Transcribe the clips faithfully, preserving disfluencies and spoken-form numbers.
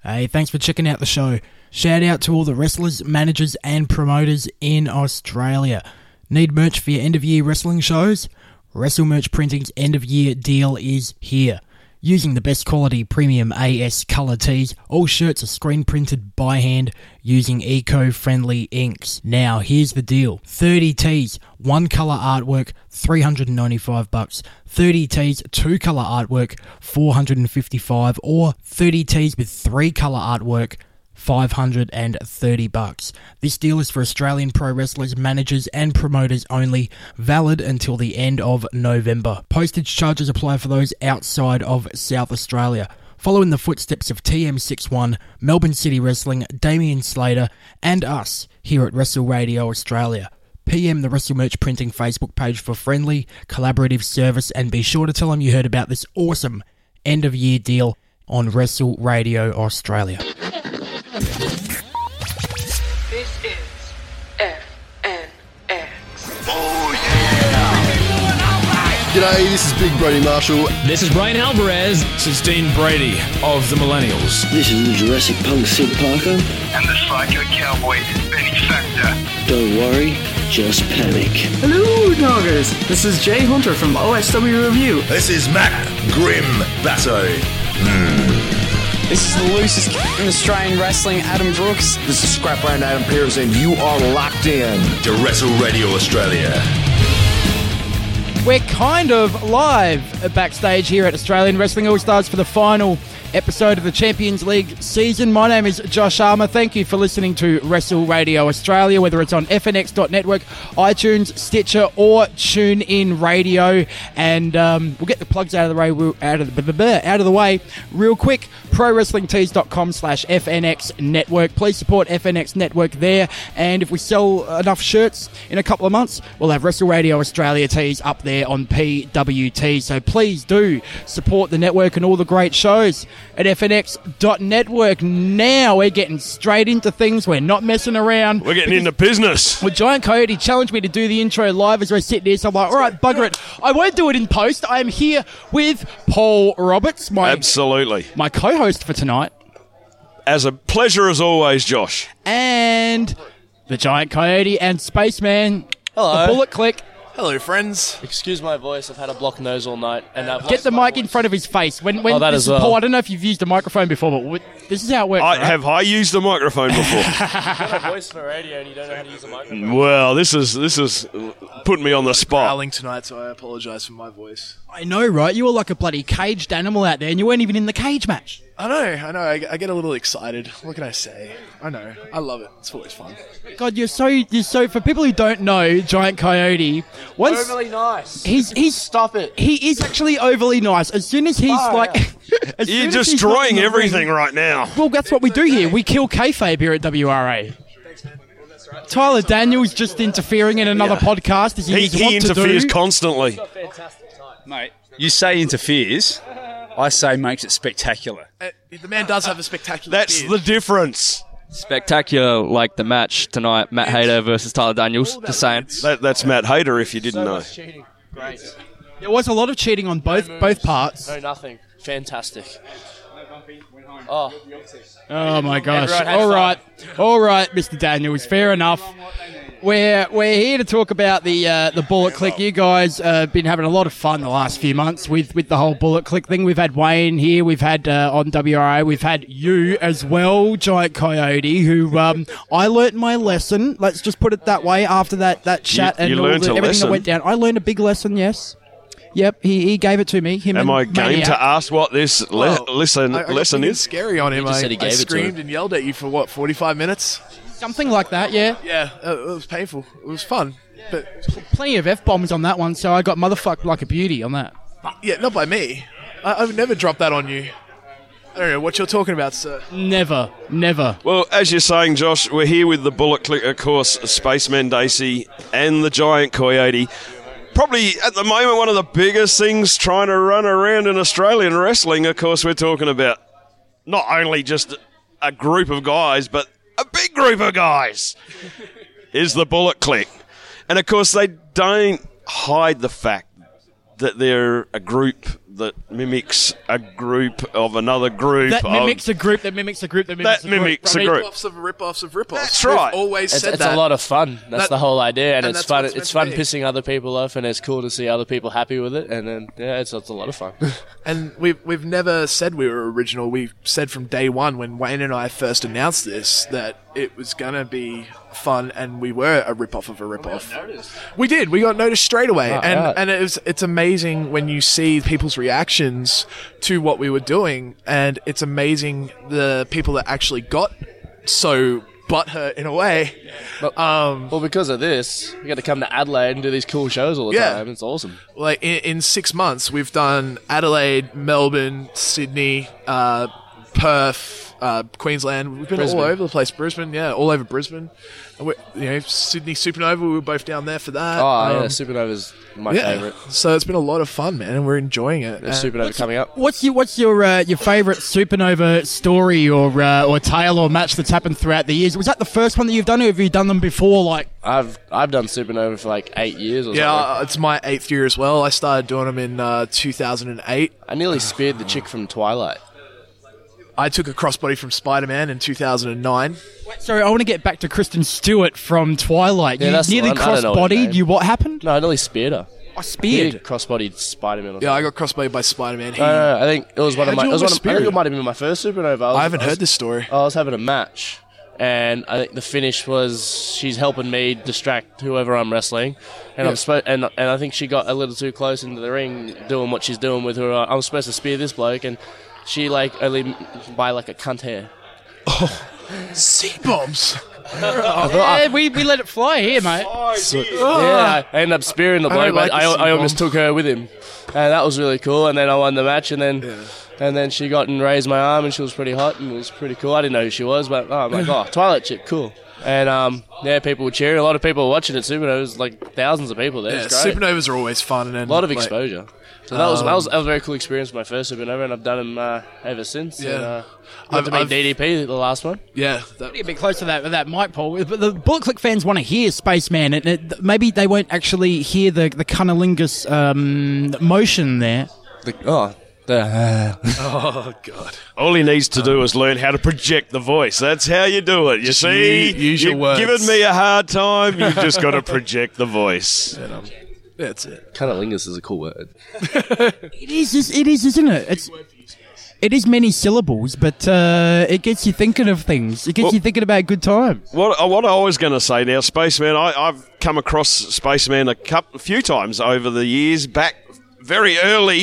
Hey, thanks for checking out the show. Shout out to all the wrestlers, managers and promoters in Australia. Need merch for your end of year wrestling shows? Wrestle Merch Printing's end of year deal is here. Using the best quality premium A S colour tees, all shirts are screen printed by hand using eco-friendly inks. Now, here's the deal. thirty tees, one colour artwork, three hundred ninety-five bucks. thirty tees, two colour artwork, four hundred fifty-five, or thirty tees with three colour artwork, five hundred thirty bucks. This deal is for Australian pro wrestlers, managers and promoters only, valid until the end of November. Postage charges apply for those outside of South Australia. Follow in the footsteps of T M sixty-one, Melbourne City Wrestling, Damian Slater, and us here at Wrestle Radio Australia. P M the Wrestle Merch Printing Facebook page for friendly, collaborative service, and be sure to tell them you heard about this awesome end of year deal on Wrestle Radio Australia. This is F N X. Oh yeah! G'day, this is Big Brody Marshall. This is Brian Alvarez. This is Dean Brady of the Millennials. This is the Jurassic Punk Sid Parker. And the Psycho Cowboy Benny Factor. Don't worry, just panic. Hello, doggers. This is Jay Hunter from O S W Review. This is Matt Grim Basso. Mm. This is the loosest in Australian wrestling, Adam Brooks. This is Scrapbrand Adam Pearce, and you are locked in to Wrestle Radio Australia. We're kind of live backstage here at Australian Wrestling All-Stars for the final episode of the Champions League season. My name is Josh Armour. Thank you for listening to Wrestle Radio Australia, whether it's on F N X dot network, iTunes, Stitcher, or TuneIn Radio. And um, we'll get the plugs out of the way, out of the, out of the way real quick. pro wrestling tees dot com slash F N X Network. Please support F N X Network there. And if we sell enough shirts in a couple of months, we'll have Wrestle Radio Australia tees up there on P W T. So please do support the network and all the great shows at F N X dot network. Now we're getting straight into things. We're not messing around. We're getting into business. Well, Giant Coyote challenged me to do the intro live as we're sitting here, so I'm like, all right, bugger it. I won't do it in post. I am here with Paul Roberts, my, Absolutely. my co-host for tonight. As a pleasure as always, Josh. And the Giant Coyote and Spaceman. Hello. The Bullet Click. Hello, friends. Excuse my voice. I've had a blocked nose all night. And I've Get the mic in front of his face. When, when oh, that this as well. Is Paul, I don't know if you've used a microphone before, but this is how it works. I, right? Have I used a microphone before? You've got a voice for radio and you don't know how to use a microphone. Well, this is this is putting me on the spot. Growling tonight, so I apologise for my voice. I know, right? You were like a bloody caged animal out there, and you weren't even in the cage match. I know, I know. I, I get a little excited. What can I say? I know. I love it. It's always fun. God, you're so you're so. For people who don't know, Giant Coyote, once overly nice. He's he's stop it. He is actually overly nice. As soon as he's Oh, like, yeah. as You're soon as he's destroying not in the everything ring- right now. Well, that's what we do here. We kill kayfabe here at W R A. Tyler Daniels just interfering in another Yeah. podcast. As he, He, is he wont to interferes do. constantly. Mate, you say interferes, I say makes it spectacular. Uh, the man does have a spectacular That's beard. the difference. Spectacular, like the match tonight, Matt Hayter versus Tyler Daniels. Just saying. That, that's Matt Hayter, if you didn't so know. much cheating. Great. There was a lot of cheating on both No moves. both parts. No, nothing. Fantastic. Oh. Oh my gosh! Everyone had All fun. right, all right, Mister Daniels. Fair enough. We're we're here to talk about the uh, the Bullet Click. You guys have uh, been having a lot of fun the last few months with, with the whole Bullet Click thing. We've had Wayne here. We've had uh, on W R A. We've had you as well, Giant Coyote. Who um, I learnt my lesson. Let's just put it that way. After that that chat You- and you all learnt the, a everything lesson? that went down, I learned a big lesson. Yes. Yep. He he gave it to me. Him Am and I game Maniac. to ask what this le- Well, lesson, I, I got lesson something is? scary on him. just I, said he I gave it to screamed him. and yelled at you for what, forty-five minutes? Something like that. Yeah. Yeah, uh, it was painful. It was fun. But Plenty of F bombs on that one. So I got motherfucked like a beauty on that. yeah, not by me. I, I would never drop that on you. I don't know what you're talking about, sir. Never. Never. Well, as you're saying, Josh, we're here with the Bullet Click, of course, Spaceman Dacey and the Giant Coyote. Probably, at the moment, one of the biggest things trying to run around in Australian wrestling. Of course, we're talking about not only just a group of guys, but a big group of guys, is the Bullet Click. And, of course, they don't hide the fact that they're a group that mimics a group of another group. That of, mimics a group that mimics a group that mimics that a group. mimics a group. Rip-offs of rip-offs of rip-offs. That's right. We've always It's, said it's that. a lot of fun. That's That- the whole idea, and, and it's that's fun. what it's It's meant fun to be. pissing other people off, and it's cool to see other people happy with it. And then yeah, it's, it's a lot of fun. And we've we've never said we were original. We said from day one when Wayne and I first announced this that it was gonna be fun, and we were a rip off of a rip off. We did. We got noticed straight away, Oh, and yeah. and it was it's amazing when you see people's reactions to what we were doing, and it's amazing the people that actually got so butthurt in a way. But, um, well, because of this, we got to come to Adelaide and do these cool shows all the Yeah. time. It's awesome. Like in, in six months, we've done Adelaide, Melbourne, Sydney, uh, Perth, uh, Queensland. We've been Brisbane. all over the place. Brisbane, yeah, all over Brisbane. And we, you know, Sydney Supernova. We were both down there for that. Oh, yeah, Um, Supernova's my yeah. favourite. So it's been a lot of fun, man, and we're enjoying it. There's And- Supernova coming up. What's your what's your uh, your favourite Supernova story or uh, or tale or match that's happened throughout the years? Was that the first one that you've done, or have you done them before? Like I've I've done Supernova for like eight years or Yeah, something. uh, it's my eighth year as well. I started doing them in uh, two thousand eight. I nearly speared the chick from Twilight. I took a crossbody from Spider-Man in two thousand nine. Sorry, I want to get back to Kristen Stewart from Twilight. Yeah, you that's the nearly one. I don't know her cross-bodied. name. You what happened? No, I nearly speared her. I speared. He crossbodied Spider-Man. Or Yeah, I something. got crossbodied by Spider-Man. He, No, no, no, I think it was one of How'd my. you It was one almost of, I spear think it him? might have been my first Supernova. I, was, I haven't I was- heard this story. I was having a match, and I think the finish was she's helping me distract whoever I'm wrestling, and Yeah. I'm spo- and and I think she got a little too close into the ring doing what she's doing with her. I'm supposed to spear this bloke, and she like only by like a cunt hair. C-bombs. Yeah, we, we let it fly here, mate. Yeah, I ended up spearing the I don't bloke, like but the I, I C-bomb. almost took her with him, and that was really cool. And then I won the match, and then and then she got and raised my arm, and she was pretty hot, and it was pretty cool. I didn't know who she was, but oh, I'm like, oh, Twilight chick, cool. And um, yeah, people were cheering. A lot of people were watching it. Supernovas, like thousands of people there. Yeah, It's great. Supernovas are always fun. And then, A lot of like, exposure. So that was, that was Um, that was a very cool experience. My first Supernova, and I've done them uh, ever since. Yeah. And, uh, I've- got to meet I've- D D P, the last one. Yeah, that, A bit close to that that mic, Paul. But the Bullet Click fans want to hear Spaceman, and it, maybe they won't actually hear the the cunnilingus um, motion there. The, oh, the. oh god. All he needs to do is learn how to project the voice. That's how you do it. You Just see, u- use your you've words. given me a hard time. You've just got to project the voice. That's it. Cunnilingus is a cool word. It is, is- it is, isn't it? It's it is many syllables, but uh, it gets you thinking of things. It gets Well- you thinking about good times. What, what I was going to say now, Spaceman, I, I've come across Spaceman a, couple, a few times over the years, back very early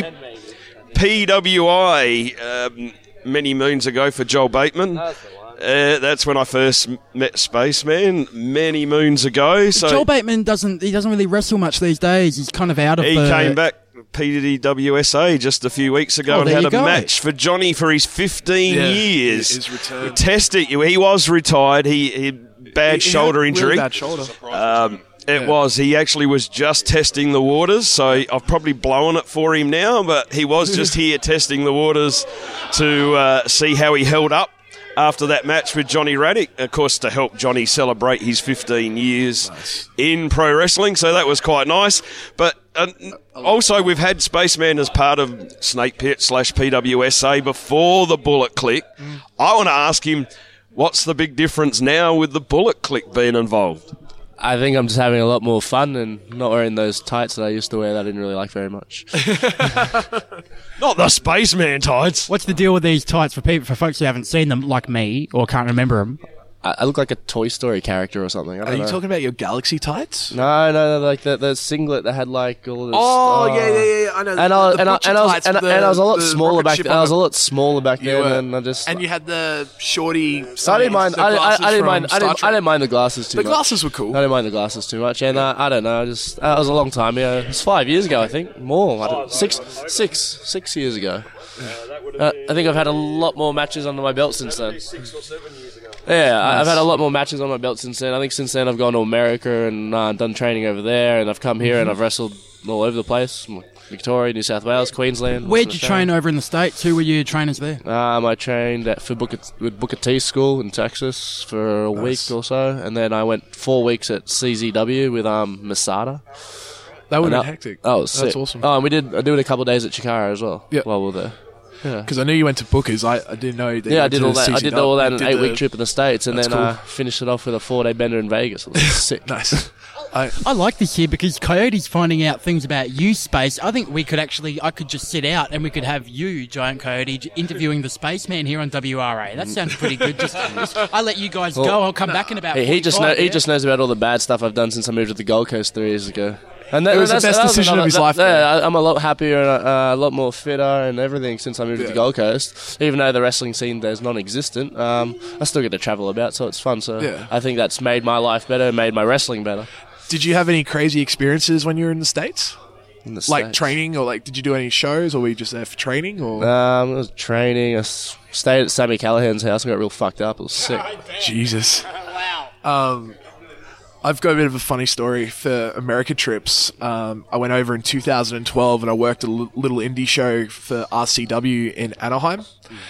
P W I um, many moons ago for Joel Bateman. Uh, that's when I first m- met Spaceman many moons ago. So Joel Bateman doesn't he doesn't really wrestle much these days. He's kind of out of he the... came back P D W S A just a few weeks ago Oh, and there had you a go. match for Johnny for his fifteen Yeah, years. his return. Tested you. He was retired. He, he had bad He- he shoulder had really injury. bad shoulder. Um, it Yeah. was. He actually was just testing the waters, so I've probably blown it for him now, but he was just here testing the waters to uh, see how he held up after that match with Johnny Raddick, of course, to help Johnny celebrate his fifteen years in pro wrestling, so that was quite nice. But uh, also, we've had Spaceman as part of Snake Pit slash P W S A before the Bullet Click. I want to ask him, what's the big difference now with the Bullet Click being involved? I think I'm just having a lot more fun and not wearing those tights that I used to wear that I didn't really like very much. Not the Spaceman tights. What's the deal with these tights for people, for folks who haven't seen them, like me, or can't remember them? I, I look like a Toy Story character or something. I don't Are you know. talking about your Galaxy tights? No, no, no, like the, the singlet that had like all this. Oh, yeah, yeah, yeah, I know. And The- I, the and, I, butcher and, I was, tights and, I, with the- and I was a lot the smaller rocket back ship then. on I was a it. lot smaller back You then, were. and I just. And you had the shorty. I didn't mind. the I, I, glasses I didn't from mind. I Star didn't. I Trek. didn't mind the glasses too The much. glasses were cool. I didn't mind the glasses too much, and uh, I don't know. Just uh, it was a long time. Yeah, it was five years ago, I think. More. I don't, six, six, six years ago. Uh, I think I've had a lot more matches under my belt since then. Six or seven years ago. Yeah, I I've had a lot more matches on my belt since then. I think since then I've gone to America and uh, done training over there, and I've come here and I've wrestled all over the place. Victoria, New South Wales, Queensland. Where'd Western you Australia. train over in the States? Who were your trainers there? Um, I trained at for Booker, with Booker T School in Texas for a Nice. week or so, and then I went four weeks at C Z W with um, Masada. That would And have been hectic. That was That's sick. awesome. Oh, and we did I did a couple of days at Chikara as well. Yeah. While we were there. Yeah. Because I knew you went to Booker's. I, I didn't know that. Yeah, you I went did to all that. I C C did all that in You an did eight-week the- trip in the States, and That's then cool. uh, finished it off with a four-day bender in Vegas. It was sick. Nice. I, I like this here because Coyote's finding out things about you, Space. I think we could actually, I could just sit out and we could have you, Giant Coyote, j- interviewing the Spaceman here on W R A. That sounds pretty good. Just, just I let you guys go. I'll come back in about. He, he just know, forty-five, he yeah? just knows about all the bad stuff I've done since I moved to the Gold Coast three years ago. And It was the that's- best that was decision of another- his that- life, Yeah, I- I'm a lot happier and uh, a lot more fitter and everything since I moved to Yeah. the Gold Coast. Even though the wrestling scene there's non-existent, um, I still get to travel about, so it's fun. So Yeah. I think that's made my life better, made my wrestling better. Did you have any crazy experiences when you were in the States? In the Like States. training, or like did you do any shows, or were you just there for training? Or Um, it was training. I s- stayed at Sammy Callahan's house and got real fucked up. It was sick. Jesus. Wow. Um, I've got a bit of a funny story for America trips. Um, I went over in two thousand twelve and I worked a l- little indie show for R C W in Anaheim,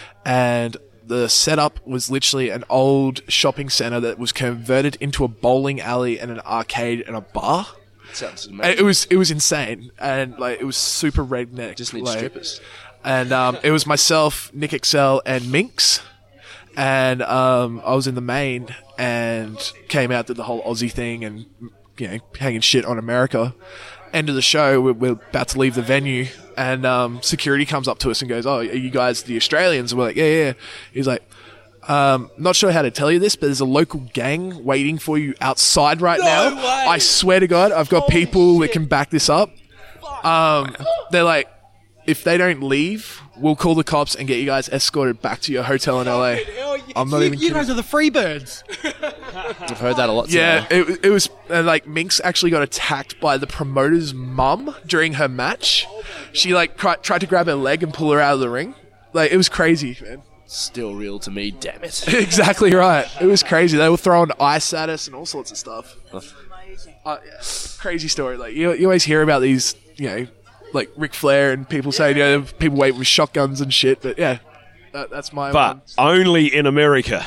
and the setup was literally an old shopping center that was converted into a bowling alley and an arcade and a bar. Sounds And amazing. it was it was insane, and like it was super redneck. Just need like, strippers. And um, it was myself, Nick Excel, and Minx. And um, I was in the main and came out, did the whole Aussie thing, and you know, hanging shit on America. End of the show, we're, we're about to leave the venue, and um, security comes up to us and goes, "Oh, are you guys the Australians?" And we're like, "Yeah, yeah." He's like, um, "Not sure how to tell you this, but there's a local gang waiting for you outside right now." I swear to God, I've got people that can back this up. Um, they're like, if they don't leave, we'll call the cops and get you guys escorted back to your hotel in L A. I'm not you, even you kidding. guys are the Freebirds. I've heard that a lot. Yeah, today. it, it was uh, like Minx actually got attacked by the promoter's mum during her match. She like cri- tried to grab her leg and pull her out of the ring. Like, it was crazy, man. Still real to me, damn it. Exactly right. It was crazy. They were throwing ice at us and all sorts of stuff. Uh, yeah, crazy story. Like you, you always hear about these, you know, like Ric Flair and people saying, you know, people wait with shotguns and shit. But yeah, that, that's my But one. only in America.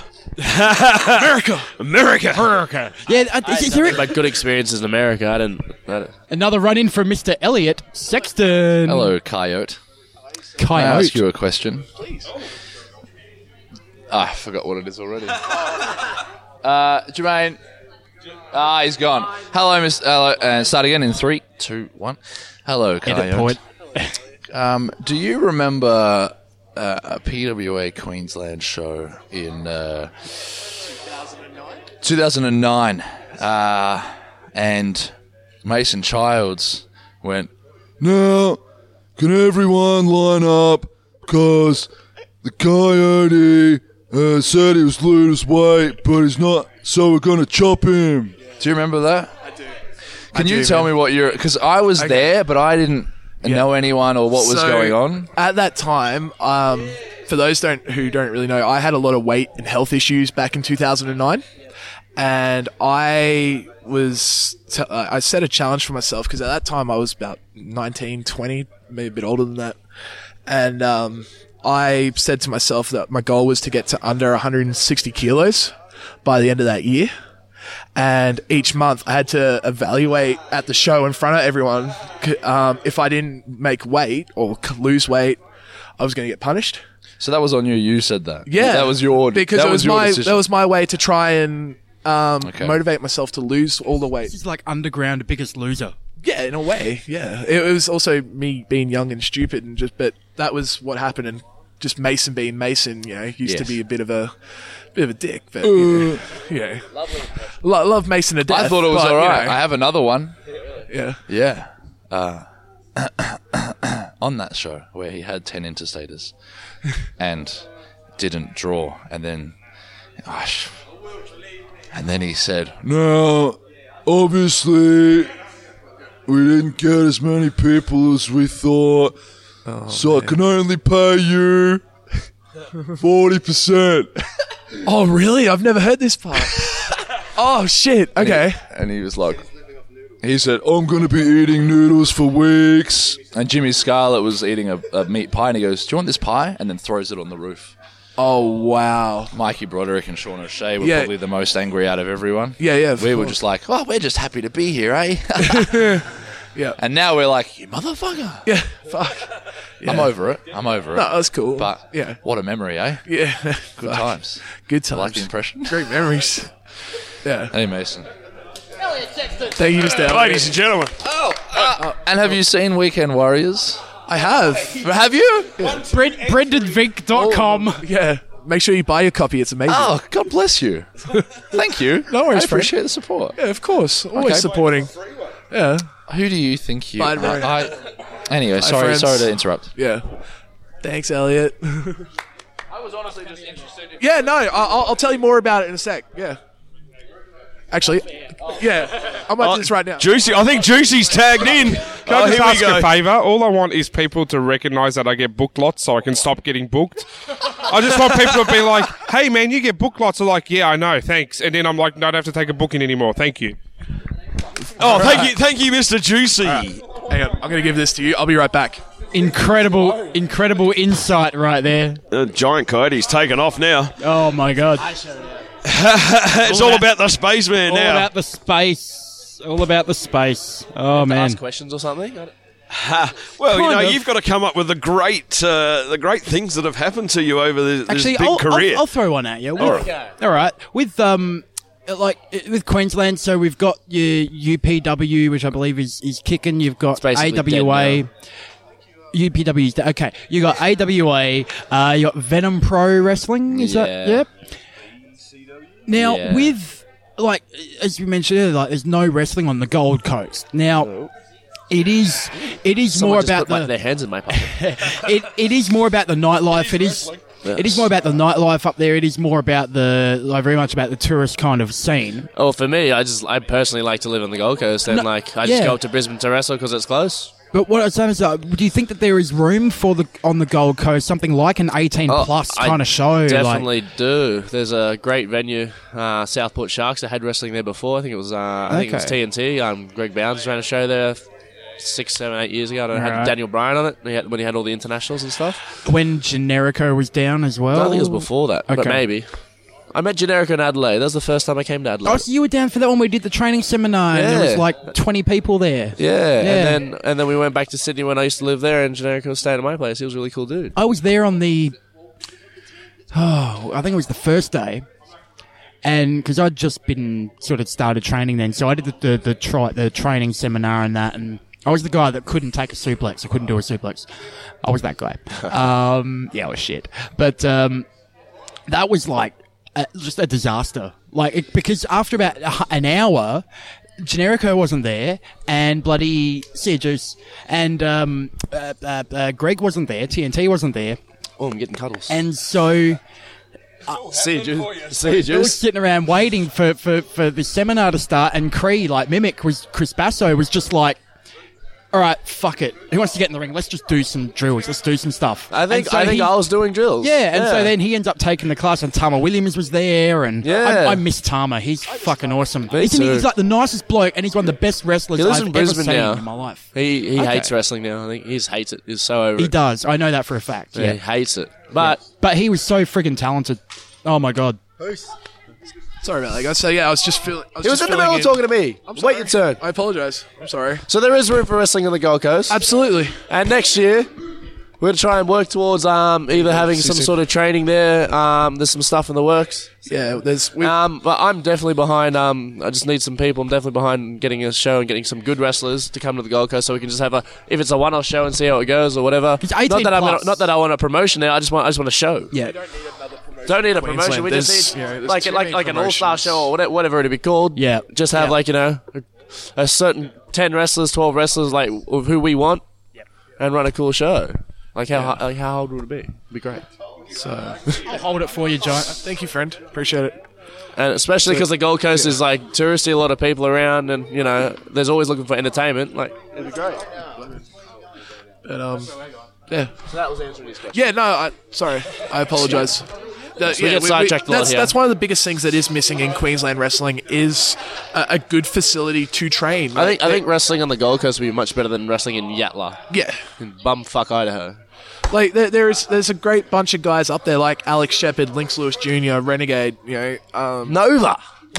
America, America, America. Yeah, uh, is, is there But good experiences in America. I didn't. I didn't. another run in from Mister Elliot Sexton? Hello, Coyote. Can I Coyote. ask you a question? Please. Ah, I forgot what it is already. uh, Jermaine. Ah, he's gone. Hello, Miss. Hello, and start again in three, two, one. Hello, Coyote. Edit point. Um, do you remember uh, a P W A Queensland show in uh, two thousand nine? Uh, and Mason Childs went, "Now, can everyone line up? Because the Coyote uh, said he was losing his weight, but he's not, so we're going to chop him." Do you remember that? I do. Can I you do, tell man. me what you're... Because I was Okay. there, but I didn't know anyone or what was So, going on. At that time, um, for those don't who don't really know, I had a lot of weight and health issues back in two thousand nine, and I was t- uh, I set a challenge for myself because at that time I was about nineteen, twenty, maybe a bit older than that, and um, I said to myself that my goal was to get to under one hundred sixty kilos by the end of that year. And each month I had to evaluate at the show in front of everyone. c- Um, if I didn't make weight or c- lose weight, I was going to get punished. So that was on you. You said that. Yeah, That was your... because that it was your my decision. that was my way to try and um, Okay. motivate myself to lose all the weight. This is like Underground Biggest Loser. Yeah, in a way. Yeah, it, it was also me being young and stupid, and just but that was what happened. And just Mason being Mason, you know, used to Yes. be a bit of a bit of a dick, but you know, yeah, Lo- love Mason to death. I thought it was but, all you right. know, I have another one. yeah. Yeah. Uh, on that show where he had ten interstators and didn't draw, and then, gosh, and then he said, "Now, obviously, we didn't get as many people as we thought, so I can only pay you forty percent." Oh, really? I've never heard this part. Oh, shit. Okay. And he was like, he said, "I'm going to be eating noodles for weeks." And Jimmy Scarlett was eating a, a meat pie, and he goes, "Do you want this pie?" And then throws it on the roof. Oh, wow. Mikey Broderick and Sean O'Shea were Yeah. probably the most angry out of everyone. Yeah, yeah. of We were course. just like, "Oh, we're just happy to be here, eh?" Yeah. And now we're like, you motherfucker. Yeah, fuck. Yeah. I'm over it. I'm over it. No, that's cool. But yeah. what a memory, eh? Yeah. Good times. Good times. I like the impression. Great memories. Yeah. Hey, Mason. Thank you, Mister Ladies and gentlemen. Oh, uh, and have you seen Weekend Warriors? I have. Have you? Yeah. Brent, brendan vick dot com. Oh, yeah. Make sure you buy your copy. It's amazing. Oh, God bless you. Thank you. No worries, I appreciate friend. the support. Yeah, of course. Always Okay. supporting. Yeah. Who do you think you... Bye, I, I, anyway, Bye, sorry friends. sorry to interrupt. Yeah. Thanks, Elliot. I was honestly just interested in... Yeah, no, I'll, I'll tell you more about it in a sec. Yeah. Actually, yeah, I might do this right now. Juicy, I think Juicy's tagged in. Can Oh, I just here we ask go. a favour? All I want is people to recognise that I get booked lots so I can stop getting booked. I just want people to be like, hey, man, you get booked lots. I'm like, yeah, I know, thanks. And then I'm like, no, I don't have to take a booking anymore. Thank you. Oh, thank you, thank you, Mister Juicy. Hang on, I'm going to give this to you. I'll be right back. Incredible, incredible insight right there. The giant coyote's taken off now. Oh, my God. It's all about the spaceman All now. about the space. All about the space. Oh, man. Ask questions or something? Ha. Well, you Kind know, of. you've got to come up with the great, uh, the great things that have happened to you over this, Actually, this big I'll, career. I'll, I'll throw one at you. With, All right. all right. With um, like with Queensland, so we've got your U P W, which I believe is, is kicking. You've got A basically W A. dead U P W is dead. Okay. You got A W A. Uh, you got Venom Pro Wrestling. Is Yeah. that? Yep. Now Yeah. with like as you mentioned earlier, like there's no wrestling on the Gold Coast. Now it is it is Someone more just about put my- the their hands in my pocket. it it is more about the nightlife. It is. It is more about the nightlife up there. It is more about the, like, very much about the tourist kind of scene. Oh, for me, I just I personally like to live on the Gold Coast, and No, like I just yeah. go up to Brisbane to wrestle because it's close. But what I was saying is, uh, do you think that there is room for the on the Gold Coast something like an eighteen Oh, plus I kind of show? Definitely like, do. There's a great venue, uh, Southport Sharks. I had wrestling there before. I think it was uh, I think it was Okay. T N T. Um, Greg Bounds ran a show there six, seven, eight years ago. And I had Right. Daniel Bryan on it he had, when he had all the internationals and stuff. when Generico was down as well. I think it was before that, but Okay. maybe. I met Generico in Adelaide. That was the first time I came to Adelaide. Oh, so you were down for that one. We did the training seminar, and there was Yeah. like twenty people there. Yeah, Yeah. and then and then we went back to Sydney when I used to live there, and Generico was staying at my place. He was a really cool dude. I was there on the, oh, I think it was the first day, and because I'd just been sort of started training then, so I did the the the, tri- the training seminar and that, and I was the guy that couldn't take a suplex. I couldn't do a suplex. I was that guy. um, yeah, I was shit. But um, that was like a, just a disaster. Like it, because after about a hu- an hour. Generico wasn't there, and bloody Juice and um, uh, uh, uh, Greg wasn't there. T N T wasn't there. Oh, I'm getting cuddles. And so, See you, Juice. See you, I was Juice. sitting around waiting for, for, for the seminar to start, and Cree, like Mimic, was Chris Basso was just like, "All right, fuck it. Who wants to get in the ring? Let's just do some drills. Let's do some stuff." I think And so I think he- I was doing drills. Yeah, and so Yeah. then he ends up taking the class, and Tama Williams was there, and Yeah. I, I miss Tama. He's fucking awesome. Me Isn't he? too. He's like the nicest bloke, and he's one of the best wrestlers He lives I've in ever Brisbane seen now. in my life. He he Okay. hates wrestling now. I think he just hates it. He's so over He it. does. I know that for a fact. Yeah, Yeah, he hates it. But but he was so friggin' talented. Oh my god. Sorry about that, guys. So yeah, I was just feeling. I was he was just in the middle of filling talking to me. I'm Wait your turn. I apologise. I'm sorry. So there is room for wrestling on the Gold Coast. Absolutely. And next year, we're going to try and work towards um, either having some sort of training there. Um, there's some stuff in the works. Yeah, there's. Um, but I'm definitely behind. Um, I just need some people. I'm definitely behind getting a show and getting some good wrestlers to come to the Gold Coast, so we can just have a. If it's a one-off show and see how it goes or whatever. Not eighteen that I'm plus. gonna, not that I want a promotion there. I just want. I just want a show. Yeah. Don't need a Queensland, promotion. We just there's- need you know, there's like too like many like an all-star promotions. show or whatever, whatever it'd be called. Yeah. Just have Yeah. like you know a, a certain ten wrestlers, twelve wrestlers, like of who we want, and run a cool show. Like how Yeah. like how hard would it be? It'd be great. So I'll hold it for you, John. thank you, friend. Appreciate it. And especially because the Gold Coast is like touristy, a lot of people around, and you know, there's always looking for entertainment. Like it'd be great. But um, yeah. So that was answering his question. Yeah, no, I sorry. I apologise. That- We get sidetracked a lot that's, here. that's one of the biggest things that is missing in Queensland wrestling is a, a good facility to train. I think I Like, think wrestling on the Gold Coast would be much better than wrestling in Yatla. Yeah. In bumfuck Idaho. Like there, there's there's a great bunch of guys up there like Alex Shepard, Lynx Lewis Junior, Renegade, you know, um, Nova.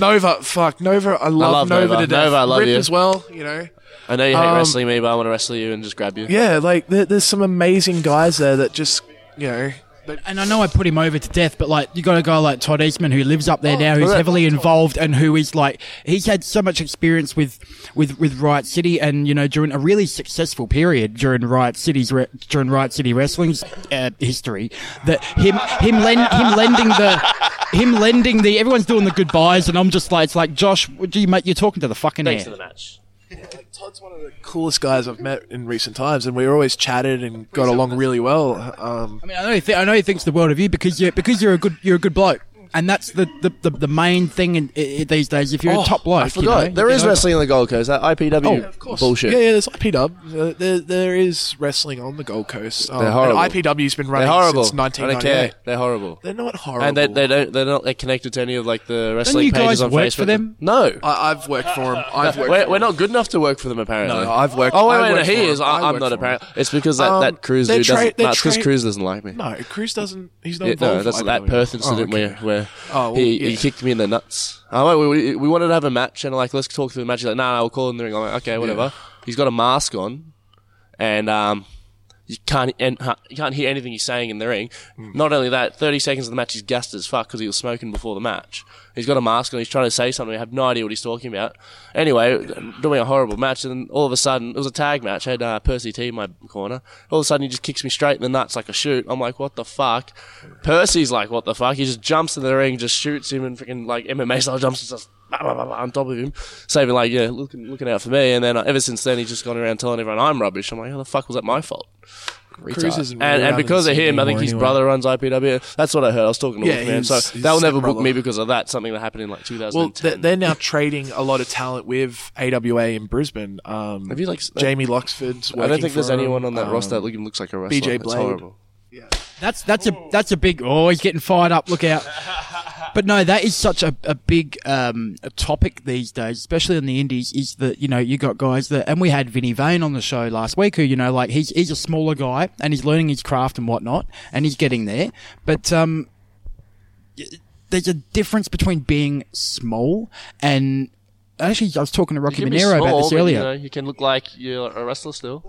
Nova, fuck Nova. I love, I love Nova, Nova. to death. Nova, I love Rip you. as well. You know. I know you hate Um, wrestling me, but I want to wrestle you and just grab you. Yeah, like there, there's some amazing guys there that just you know. And I know I put him over to death, but like you got a guy like Todd Eastman who lives up there Oh, now, who's correct. heavily involved and who is like he's had so much experience with with with Riot City, and you know during a really successful period during Riot City's re- during Riot City Wrestling's uh, history, that him him lend, him lending the him lending the everyone's doing the goodbyes, and I'm just like it's like Josh, what do you mate? You're talking to the fucking Thanks air. for the match. Todd's one of the coolest guys I've met in recent times, and we always chatted and got along really well. Um, I mean, I know he th- I know he thinks the world of you because you because you're a good you're a good bloke. And that's the, the, the, the main thing in, in, these days. If you're Oh, a top bloke, I forgot. you know, there you is know. wrestling on the Gold Coast. That I P W Oh, of course. bullshit. Yeah, yeah, there's I P W. Uh, there, there is wrestling on the Gold Coast. Um, They're horrible. And I P W's been running They're horrible. since nineteen I don't care. ninety-eight. They're horrible. They're not horrible. And they, they don't. They're not like, connected to any of like the wrestling you pages guys on work Facebook. for them? No. I, I've worked for them. I've worked. We're, for we're them. not good enough to work for them, apparently. No, I've worked. Oh wait, I wait, no, worked he for is. them. I, I I'm worked not for apparent. It's because that, Um, that Cruz they're dude tra- doesn't. they're No, it's because tra- Cruz doesn't like me. No, Cruz doesn't. He's not Yeah, involved. no, that's with that I P W. Perth incident Oh, okay. where where Oh, well, he, yeah. he kicked me in the nuts. Oh, wait, we, we wanted to have a match, and I'm like, let's talk through the match. He's like, no, nah, nah, we'll call in the ring. I'm like, okay, whatever. Yeah. He's got a mask on, and um, you can't and, you can't hear anything he's saying in the ring. Mm. Not only that, thirty seconds of the match, he's gassed as fuck because he was smoking before the match. He's got a mask on. He's trying to say something. I have no idea what he's talking about. Anyway, doing a horrible match, and then all of a sudden, it was a tag match. I had uh, Percy T in my corner. All of a sudden, he just kicks me straight in the nuts like a shoot. I'm like, what the fuck? Percy's like, what the fuck? He just jumps in the ring, just shoots him, and freaking like M M A style jumps and just bah, bah, bah, bah, on top of him, saving like, yeah, looking looking out for me. And then uh, ever since then, he's just gone around telling everyone I'm rubbish. I'm like, how the fuck was that my fault? Cruz isn't and, really and around because in of the him, scene I think his anymore brother runs I P W. That's what I heard. I was talking to Yeah, him, man. So he's- he's they'll never book stepbrother. me because of that. Something that happened in like two thousand ten. Well, they're, they're now trading a lot of talent with A W A in Brisbane. Um, Have you, like, Jamie Loxford's I don't working think there's for anyone him. on that Um, roster that looking looks like a wrestler. B J It's Blade. horrible. That's that's a that's a big. Oh, he's getting fired up. Look out! But no, that is such a, a big um, a topic these days, especially in the indies. Is that you know you got guys that, and we had Vinny Vane on the show last week, who you know like he's he's a smaller guy and he's learning his craft and whatnot, and he's getting there. But um, there's a difference between being small and. Actually, I was talking to Rocky You can be Monero small, about this but, earlier. You, know, you can look like you're a wrestler still.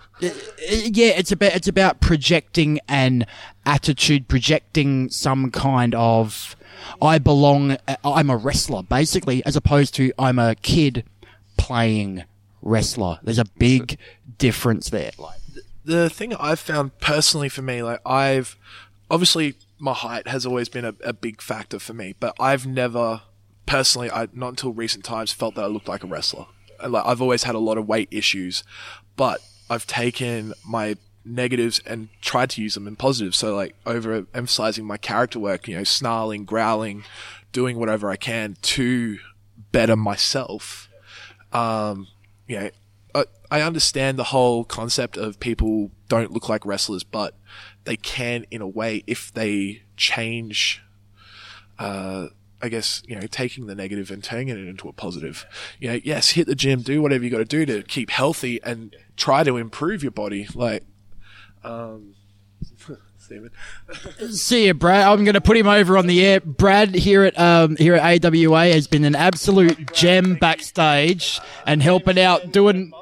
Yeah, it's about it's about projecting an attitude, projecting some kind of I belong, I'm a wrestler, basically, as opposed to I'm a kid playing wrestler. There's a big difference there. Like the thing I've found personally for me, like I've obviously my height has always been a, a big factor for me, but I've never personally, I not until recent times felt that I looked like a wrestler. Like I've always had a lot of weight issues, but I've taken my negatives and tried to use them in positives. So like over emphasizing my character work, you know, snarling, growling, doing whatever I can to better myself. Um, you know, I, I understand the whole concept of people don't look like wrestlers, but they can in a way if they change, uh, I guess, you know, taking the negative and turning it into a positive. You know, yes, hit the gym, do whatever you got to do to keep healthy and try to improve your body. Like, um, Steven. See you, Brad. I'm going to put him over on the air. Brad here at um, here at A W A has been an absolute gem backstage and helping out, doing.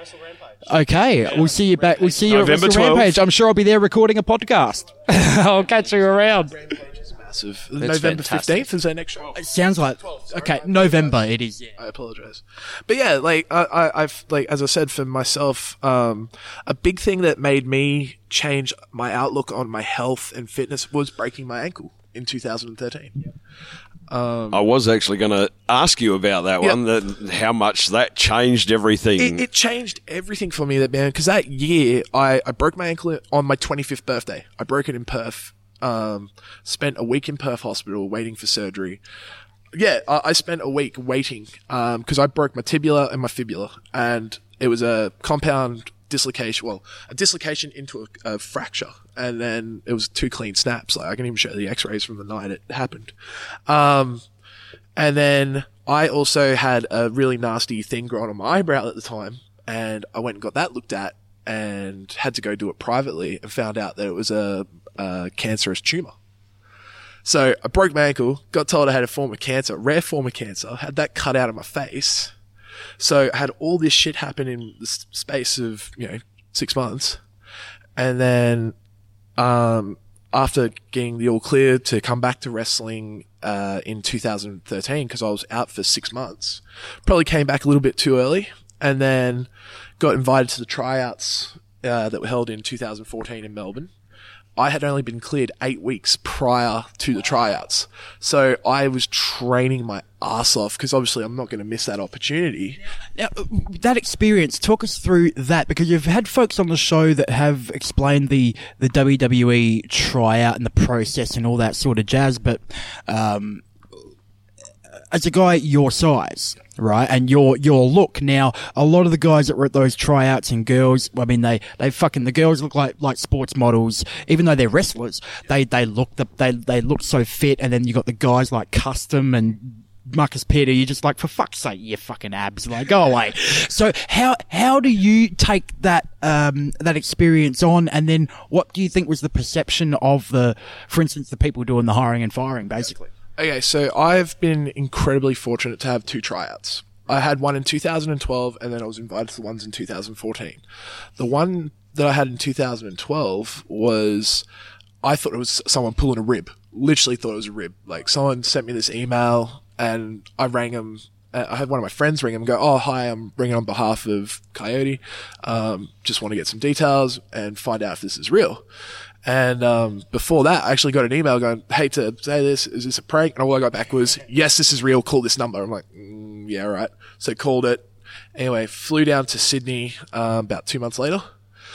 Okay, we'll see you back. We'll see you November at Wrestle twelfth. Rampage. I'm sure I'll be there recording a podcast. I'll catch you around. Massive. It's November fantastic. fifteenth is our next show. It sounds like okay, November it is. Yeah. I apologize, but yeah, like I, I, I've like as I said for myself, um, a big thing that made me change my outlook on my health and fitness was breaking my ankle in two thousand thirteen. Um, I was actually going to ask you about that Yeah. one, that how much that changed everything. It, it changed everything for me, that man, because that year I, I broke my ankle on my twenty-fifth birthday. I broke it in Perth. Um, spent a week in Perth Hospital waiting for surgery. Yeah, I, I spent a week waiting um, because I broke my tibia and my fibula, and it was a compound dislocation. Well, a dislocation into a, a fracture, and then it was two clean snaps. Like I can even show the X-rays from the night it happened. Um, and then I also had a really nasty thing growing on my eyebrow at the time, and I went and got that looked at, and had to go do it privately, and found out that it was a, a cancerous tumor. So I broke my ankle, got told I had a form of cancer, rare form of cancer, had that cut out of my face. So I had all this shit happen in the s- space of, you know, six months. And then, um, after getting the all clear to come back to wrestling, uh, in two thousand thirteen, cause I was out for six months, probably came back a little bit too early and then got invited to the tryouts, uh, that were held in two thousand fourteen in Melbourne. I had only been cleared eight weeks prior to the tryouts. So I was training my ass off because obviously I'm not going to miss that opportunity. Now, that experience, talk us through that, because you've had folks on the show that have explained the, the W W E tryout and the process and all that sort of jazz, but um, as a guy your size, right, and your your look, now a lot of the guys that were at those tryouts and girls, I mean, they they fucking the girls look like like sports models, even though they're wrestlers. They they look the, they they look so fit, and then you got the guys like Custom and Marcus Peter. You're just like, for fuck's sake, you fucking abs, like, go away. So how how do you take that um that experience on, and then what do you think was the perception of the, for instance, the people doing the hiring and firing, basically? Okay, so I've been incredibly fortunate to have two tryouts. I had one in two thousand twelve, and then I was invited to the ones in two thousand fourteen. The one that I had in two thousand twelve was, I thought it was someone pulling a rib. Literally thought it was a rib. Like, someone sent me this email, and I rang them. I had one of my friends ring him and go, "Oh, hi, I'm ringing on behalf of Coyote. Um, just want to get some details and find out if this is real." And um, before that, I actually got an email going, "Hate to say this, is this a prank?" And all I got back was, "Yes, this is real. Call this number." I'm like, mm, "Yeah, right." So called it. Anyway, flew down to Sydney um, about two months later,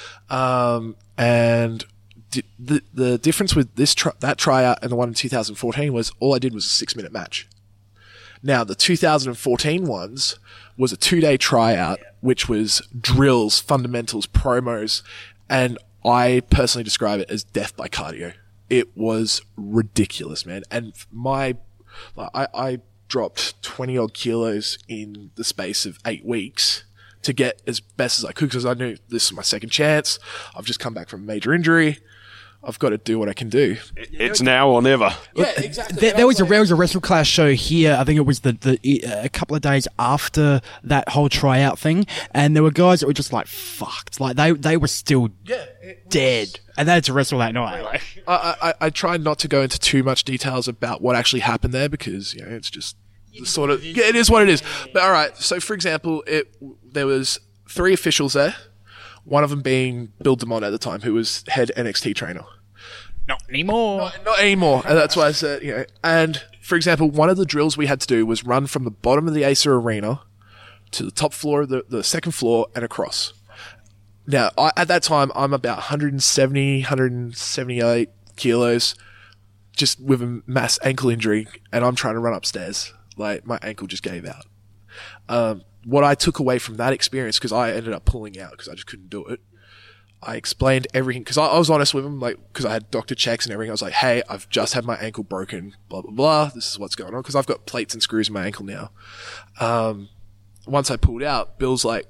um, and di- the the difference with this tri- that tryout and the one in two thousand fourteen was all I did was a six minute match. Now, the two thousand fourteen ones was a two-day tryout, which was drills, fundamentals, promos, and I personally describe it as death by cardio. It was ridiculous, man. And my, I, I dropped twenty odd kilos in the space of eight weeks to get as best as I could, because I knew this is my second chance. I've just come back from a major injury. I've got to do what I can do. It's now or never. Yeah, exactly. There, there was a there was a Wrestle Clash show here. I think it was the, the a couple of days after that whole tryout thing, and there were guys that were just like fucked. Like they they were still yeah, dead, and they had to wrestle that night. Like. I, I I tried not to go into too much details about what actually happened there, because you know it's just the sort of yeah, it is what it is. But all right, so for example, it there was three officials there. One of them being Bill DeMott at the time, who was head N X T trainer. Not anymore. Not, not anymore. And that's why I said, you know, and for example, one of the drills we had to do was run from the bottom of the Acer Arena to the top floor of the, the second floor and across. Now, I, at that time, I'm about one seventy, one seventy-eight kilos, just with a mass ankle injury, and I'm trying to run upstairs. Like, my ankle just gave out. Um, what I took away from that experience, because I ended up pulling out because I just couldn't do it, I explained everything, because I, I was honest with him, like, because I had doctor checks and everything. I was like, "Hey, I've just had my ankle broken, blah, blah, blah. This is what's going on," because I've got plates and screws in my ankle now. Um, once I pulled out, Bill's like,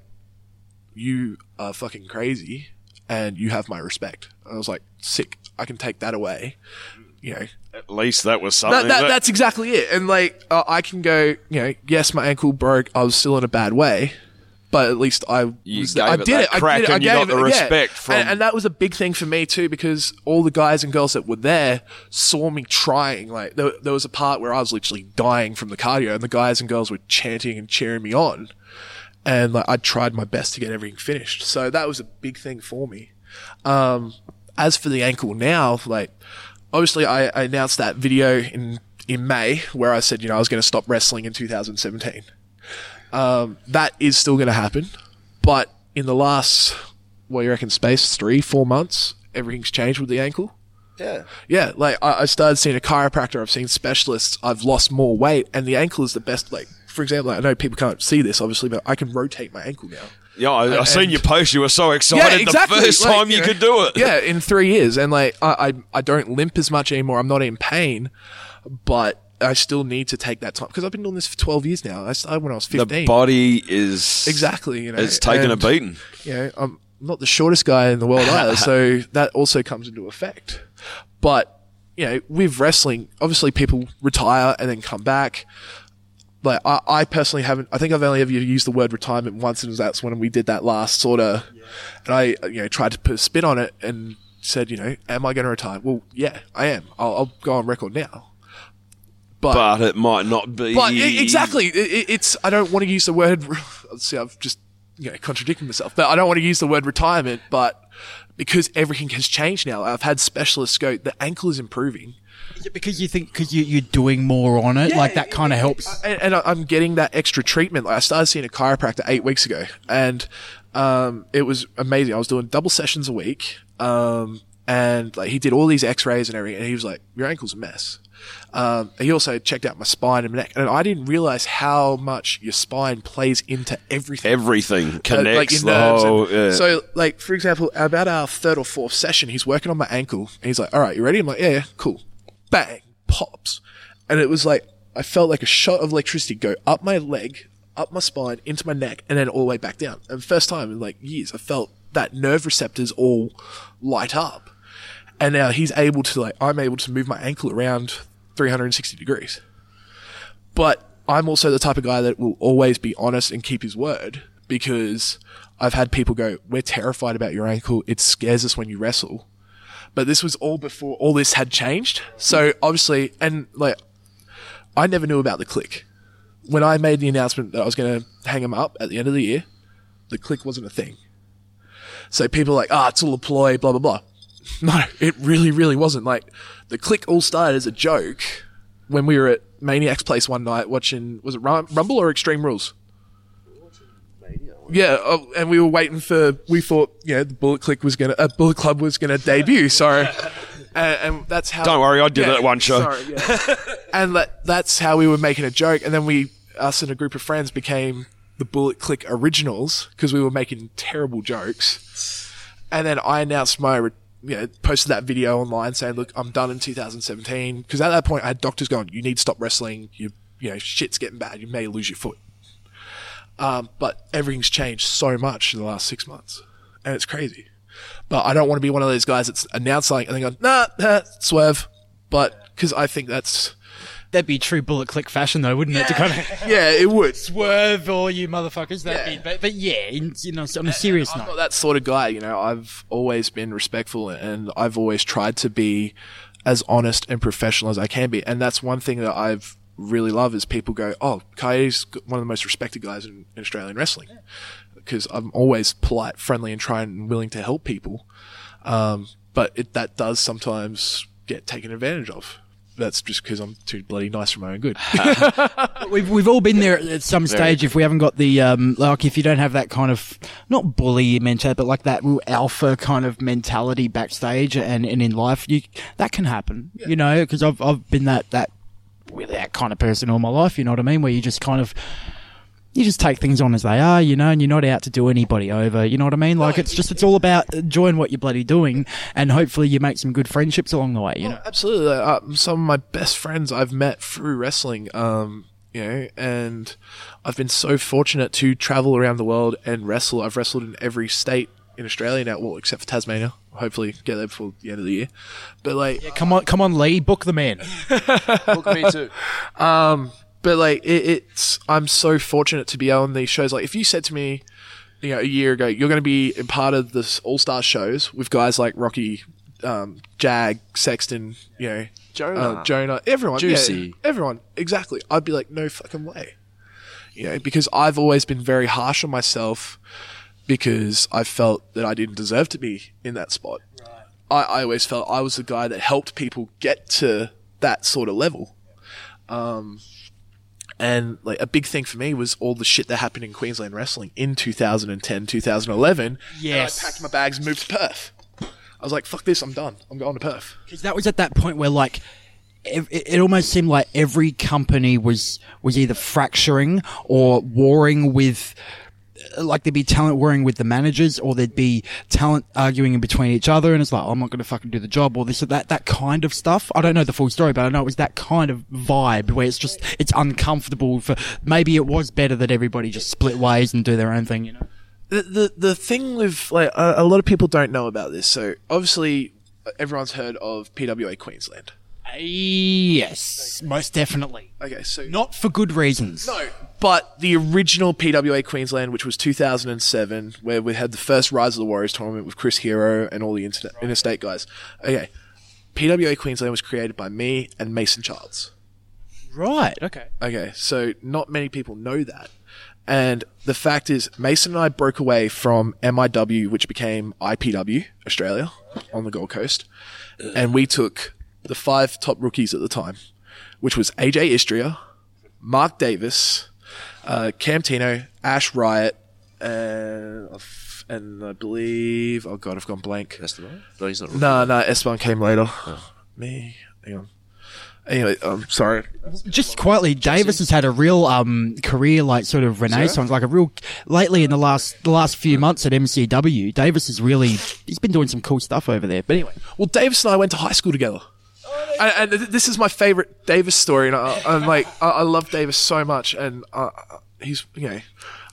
"You are fucking crazy, and you have my respect." And I was like, "Sick. I can take that away." You know, at least that was something. That, that, that's exactly it. And like, uh, I can go, you know, yes, my ankle broke. I was still in a bad way, but at least I, you was, gave I it did that it. crack I did it. and I you gave got the it, respect yeah. from. And, and that was a big thing for me too, because all the guys and girls that were there saw me trying. Like, there, there was a part where I was literally dying from the cardio, and the guys and girls were chanting and cheering me on. And like, I tried my best to get everything finished. So that was a big thing for me. Um, as for the ankle now, like, obviously, I, I announced that video in, in May where I said, you know, I was going to stop wrestling in two thousand seventeen. Um, that is still going to happen. But in the last, what do you reckon, space, three, four months, everything's changed with the ankle. Yeah. Yeah, like, I, I started seeing a chiropractor, I've seen specialists, I've lost more weight, and the ankle is the best. Like, for example, I know people can't see this, obviously, but I can rotate my ankle now. Yeah, I, I and, seen your post. You were so excited yeah, exactly. the first like, time you, you know, could do it. Yeah, in three years. And like, I, I, I don't limp as much anymore. I'm not in pain, but I still need to take that time, because I've been doing this for twelve years now. I started when I was fifteen. The body is exactly, you know, it's taking and, a beating. You know, I'm not the shortest guy in the world either, so that also comes into effect. But, you know, with wrestling, obviously people retire and then come back. Like, I, I personally haven't, I think I've only ever used the word retirement once, and that's when we did that last sort of, yeah. and I, you know, tried to put a spin on it and said, you know, am I going to retire? Well, yeah, I am. I'll, I'll go on record now. But, but it might not be. But exactly. It, it's, I don't want to use the word, see, I've just, you know, contradicting myself, but I don't want to use the word retirement, but because everything has changed now, I've had specialists go, the ankle is improving. Is it because you think because you, you're doing more on it, yeah, like that kind of helps? And, and I'm getting that extra treatment. Like I started seeing a chiropractor eight weeks ago, and um, it was amazing. I was doing double sessions a week, um, and like he did all these X-rays and everything, and he was like, "Your ankle's a mess." Um, he also checked out my spine and neck, and I didn't realize how much your spine plays into everything. Everything connects. Uh, like the whole, and, yeah. So, like for example, about our third or fourth session, he's working on my ankle, and he's like, "All right, you ready?" I'm like, "Yeah, yeah, cool." Bang, pops. And it was like, I felt like a shot of electricity go up my leg, up my spine, into my neck, and then all the way back down. And first time in like years, I felt that nerve receptors all light up. And now he's able to like, I'm able to move my ankle around three hundred sixty degrees. But I'm also the type of guy that will always be honest and keep his word, because I've had people go, "We're terrified about your ankle. It scares us when you wrestle." But this was all before all this had changed. So obviously, and like, I never knew about the click. When I made the announcement that I was going to hang him up at the end of the year, the click wasn't a thing. So people are like, ah, oh, it's all a ploy, blah, blah, blah. No, it really, really wasn't. Like, the click all started as a joke when we were at Maniac's place one night watching, was it Rumble or Extreme Rules? Yeah, uh, and we were waiting for, we thought, you know, the Bullet Click was going to, uh, Bullet Club was going to debut, sorry. And, and that's how... Don't worry, I did yeah, it at one show. Sorry, yeah. And that, that's how we were making a joke. And then we, us and a group of friends became the Bullet Click Originals, because we were making terrible jokes. And then I announced my, you know, posted that video online saying, look, I'm done in two thousand seventeen. Because at that point, I had doctors going, you need to stop wrestling. You, you know, shit's getting bad. You may lose your foot. Um, but everything's changed so much in the last six months. And it's crazy. But I don't want to be one of those guys that's announced something and then go, nah, nah, swerve. But, because I think that's... That'd be true Bullet Click fashion, though, wouldn't yeah. it? To kind of yeah, it would. Swerve all you motherfuckers. That'd yeah. be, but, but yeah, in, you know, on a serious I'm note. not that sort of guy, you know. I've always been respectful, and I've always tried to be as honest and professional as I can be. And that's one thing that I've really love is people go, oh, Coyote's one of the most respected guys in, in Australian wrestling, because I'm always polite, friendly, and trying and willing to help people. Um, but it, that does sometimes get taken advantage of. That's just because I'm too bloody nice for my own good. we've we've all been there at some stage. Very. If we haven't got the um, like, if you don't have that kind of not bully mentality, but like that real alpha kind of mentality backstage and, and in life, you that can happen. Yeah. You know, because I've I've been that that. really that kind of person all my life, you know what I mean? Where you just kind of, you just take things on as they are, you know, and you're not out to do anybody over, you know what I mean? Like, it's just, it's all about enjoying what you're bloody doing, and hopefully you make some good friendships along the way, you oh, know? Absolutely. Uh, some of my best friends I've met through wrestling, um, you know, and I've been so fortunate to travel around the world and wrestle. I've wrestled in every state in Australia now, well, except for Tasmania. Hopefully get there before the end of the year. But like, yeah, come on, come on, Lee, book the man. Book me too. Um, but like, it, it's I'm so fortunate to be on these shows. Like, if you said to me, you know, a year ago, you're going to be a part of this All Star shows with guys like Rocky, um, Jag, Sexton, you know, Jonah, uh, Jonah, everyone, Juicy, yeah, everyone, exactly. I'd be like, no fucking way, you know, because I've always been very harsh on myself. Because I felt that I didn't deserve to be in that spot. Right. I, I always felt I was the guy that helped people get to that sort of level. Um, and like a big thing for me was all the shit that happened in Queensland wrestling in two thousand ten, two thousand eleven. Yes. And I packed my bags and moved to Perth. I was like, fuck this, I'm done. I'm going to Perth. Because that was at that point where like, It, it almost seemed like every company was, was either fracturing or warring with, like there'd be talent warring with the managers, or there'd be talent arguing in between each other, and it's like, oh, I'm not going to fucking do the job, or this or that, that kind of stuff. I don't know the full story, but I know it was that kind of vibe where it's just, it's uncomfortable for, maybe it was better that everybody just split ways and do their own thing, you know? The, the, the thing with, like, a, a lot of people don't know about this, so obviously everyone's heard of P W A Queensland. Yes, most definitely. Okay, so not for good reasons. No, but the original P W A Queensland, which was two thousand seven, where we had the first Rise of the Warriors tournament with Chris Hero and all the inter- interstate guys. Okay, P W A Queensland was created by me and Mason Childs. Right. Okay. Okay, so not many people know that. And the fact is, Mason and I broke away from M I W, which became I P W, Australia, on the Gold Coast. And we took the five top rookies at the time, which was A J Istria, Mark Davis, uh, Cam Tino, Ash Riot, and, and I believe... Oh, God, I've gone blank. Esteban? No, he's not a rookie. No, no, Esteban came later. Oh. Me. Hang on. Anyway, I'm sorry. Just quietly, Davis has had a real um, career, like sort of renaissance, like a real. Lately, in the last the last few months at M C W, Davis has really he's been doing some cool stuff over there. But anyway, well, Davis and I went to high school together, and, and this is my favorite Davis story. And I, I'm like, I, I love Davis so much, and uh, he's you know,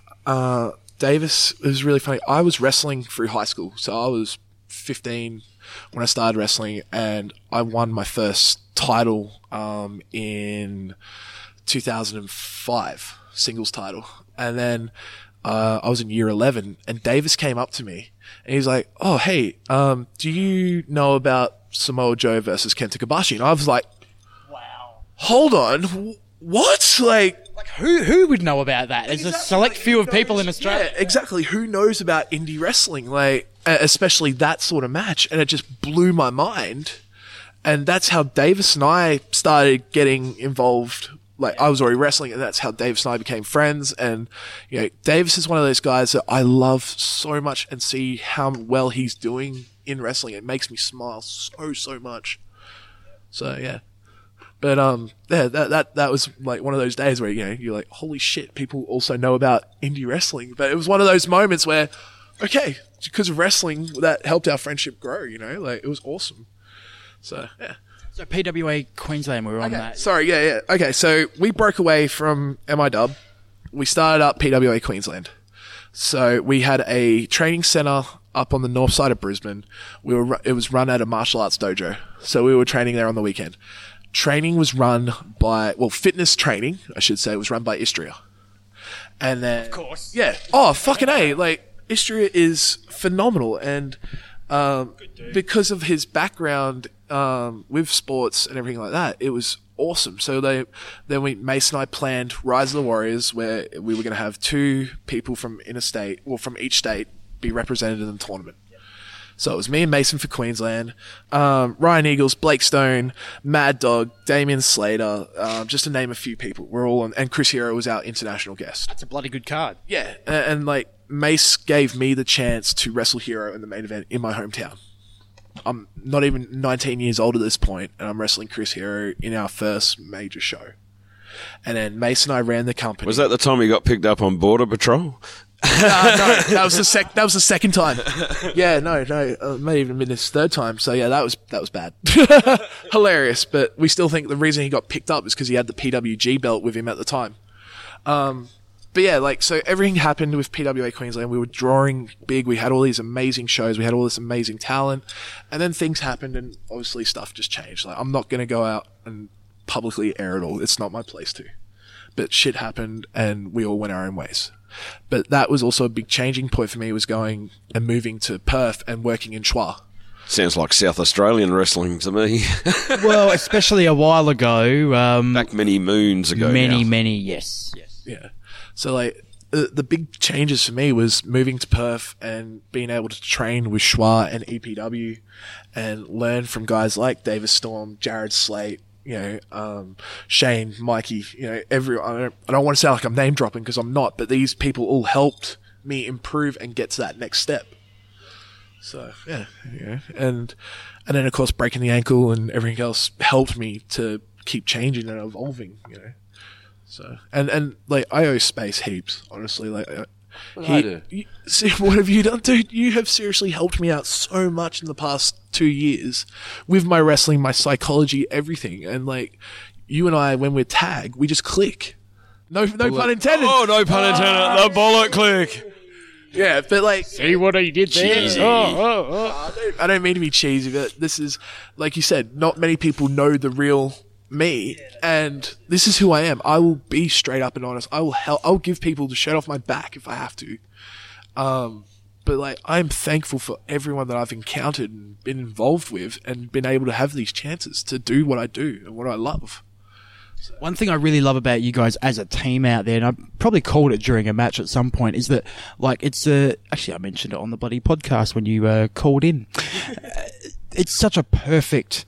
uh, Davis is really funny. I was wrestling through high school, so I was fifteen when I started wrestling, and I won my first title um, in two thousand five, singles title. And then uh, I was in year eleven, and Davis came up to me, and he's like, oh, hey, um, do you know about Samoa Joe versus Kenta Kobashi? And I was like, wow, hold on, what? Like, like who who would know about that? There's exactly, a select like, few of knows, people in Australia. Yeah, exactly. Who knows about indie wrestling? Like, especially that sort of match. And it just blew my mind. And that's how Davis and I started getting involved. Like, I was already wrestling, and that's how Davis and I became friends. And, you know, Davis is one of those guys that I love so much, and see how well he's doing in wrestling. It makes me smile so, so much. So, yeah. But, um, yeah, that, that, that was like one of those days where, you know, you're like, holy shit, people also know about indie wrestling. But it was one of those moments where, okay, because of wrestling, that helped our friendship grow, you know, like, it was awesome. So, yeah. So, P W A Queensland, we were on okay. that. Sorry, yeah, yeah. Okay, so we broke away from M I W. We started up P W A Queensland. So, we had a training centre up on the north side of Brisbane. We were, it was run at a martial arts dojo. So, we were training there on the weekend. Training was run by, well, fitness training, I should say, was run by Istria. And then, of course. Yeah. Oh, fucking A. Like, Istria is phenomenal. And, um, because of his background, um, with sports and everything like that, it was awesome. So they, then we, Mason and I planned Rise of the Warriors, where we were going to have two people from interstate, well, from each state be represented in the tournament. So it was me and Mason for Queensland, um, Ryan Eagles, Blake Stone, Mad Dog, Damien Slater, um, just to name a few people. We're all on, and Chris Hero was our international guest. That's a bloody good card. Yeah, and, and like Mace gave me the chance to wrestle Hero in the main event in my hometown. I'm not even nineteen years old at this point, and I'm wrestling Chris Hero in our first major show. And then Mace and I ran the company. Was that the time he got picked up on Border Patrol? no, no, that was the sec- that was the second time. Yeah, no, no, uh, it may even have been his third time. So yeah, that was that was bad, hilarious. But we still think the reason he got picked up is because he had the P W G belt with him at the time. Um, but yeah, like so, everything happened with P W A Queensland. We were drawing big. We had all these amazing shows. We had all this amazing talent, and then things happened, and obviously stuff just changed. Like I'm not going to go out and publicly air it all. It's not my place to. But shit happened, and we all went our own ways. But that was also a big changing point for me, was going and moving to Perth and working in Chua. Sounds like South Australian wrestling to me. Well, especially a while ago. Um, Back many moons ago Many, now. many, yes. yes. Yeah. So, like, the, the big changes for me was moving to Perth and being able to train with Chua and E P W and learn from guys like Davis Storm, Jared Slate, you know, um, Shane, Mikey, you know, every, I don't, I don't want to sound like I'm name dropping because I'm not, but these people all helped me improve and get to that next step. So, yeah, yeah. And, and then of course breaking the ankle and everything else helped me to keep changing and evolving, you know. So, and, and like, I owe Space heaps, honestly, like, uh, What he, I do? You, see, what have you done, dude? You have seriously helped me out so much in the past two years with my wrestling, my psychology, everything. And like, you and I, when we're tagged, we just click. No, no Bullet. pun intended. Oh, no pun intended. The bullet click. Yeah, but like, see what I did there? Cheesy. Oh, oh, oh. I, don't, I don't mean to be cheesy, but this is, like you said, not many people know the real me, and this is who I am. I will be straight up and honest. I will help. I'll give people the shirt off my back if I have to. Um, but like, I'm thankful for everyone that I've encountered and been involved with, and been able to have these chances to do what I do and what I love. One thing I really love about you guys as a team out there, and I probably called it during a match at some point, is that, like, it's a, actually I mentioned it on the bloody podcast when you uh, called in. It's such a perfect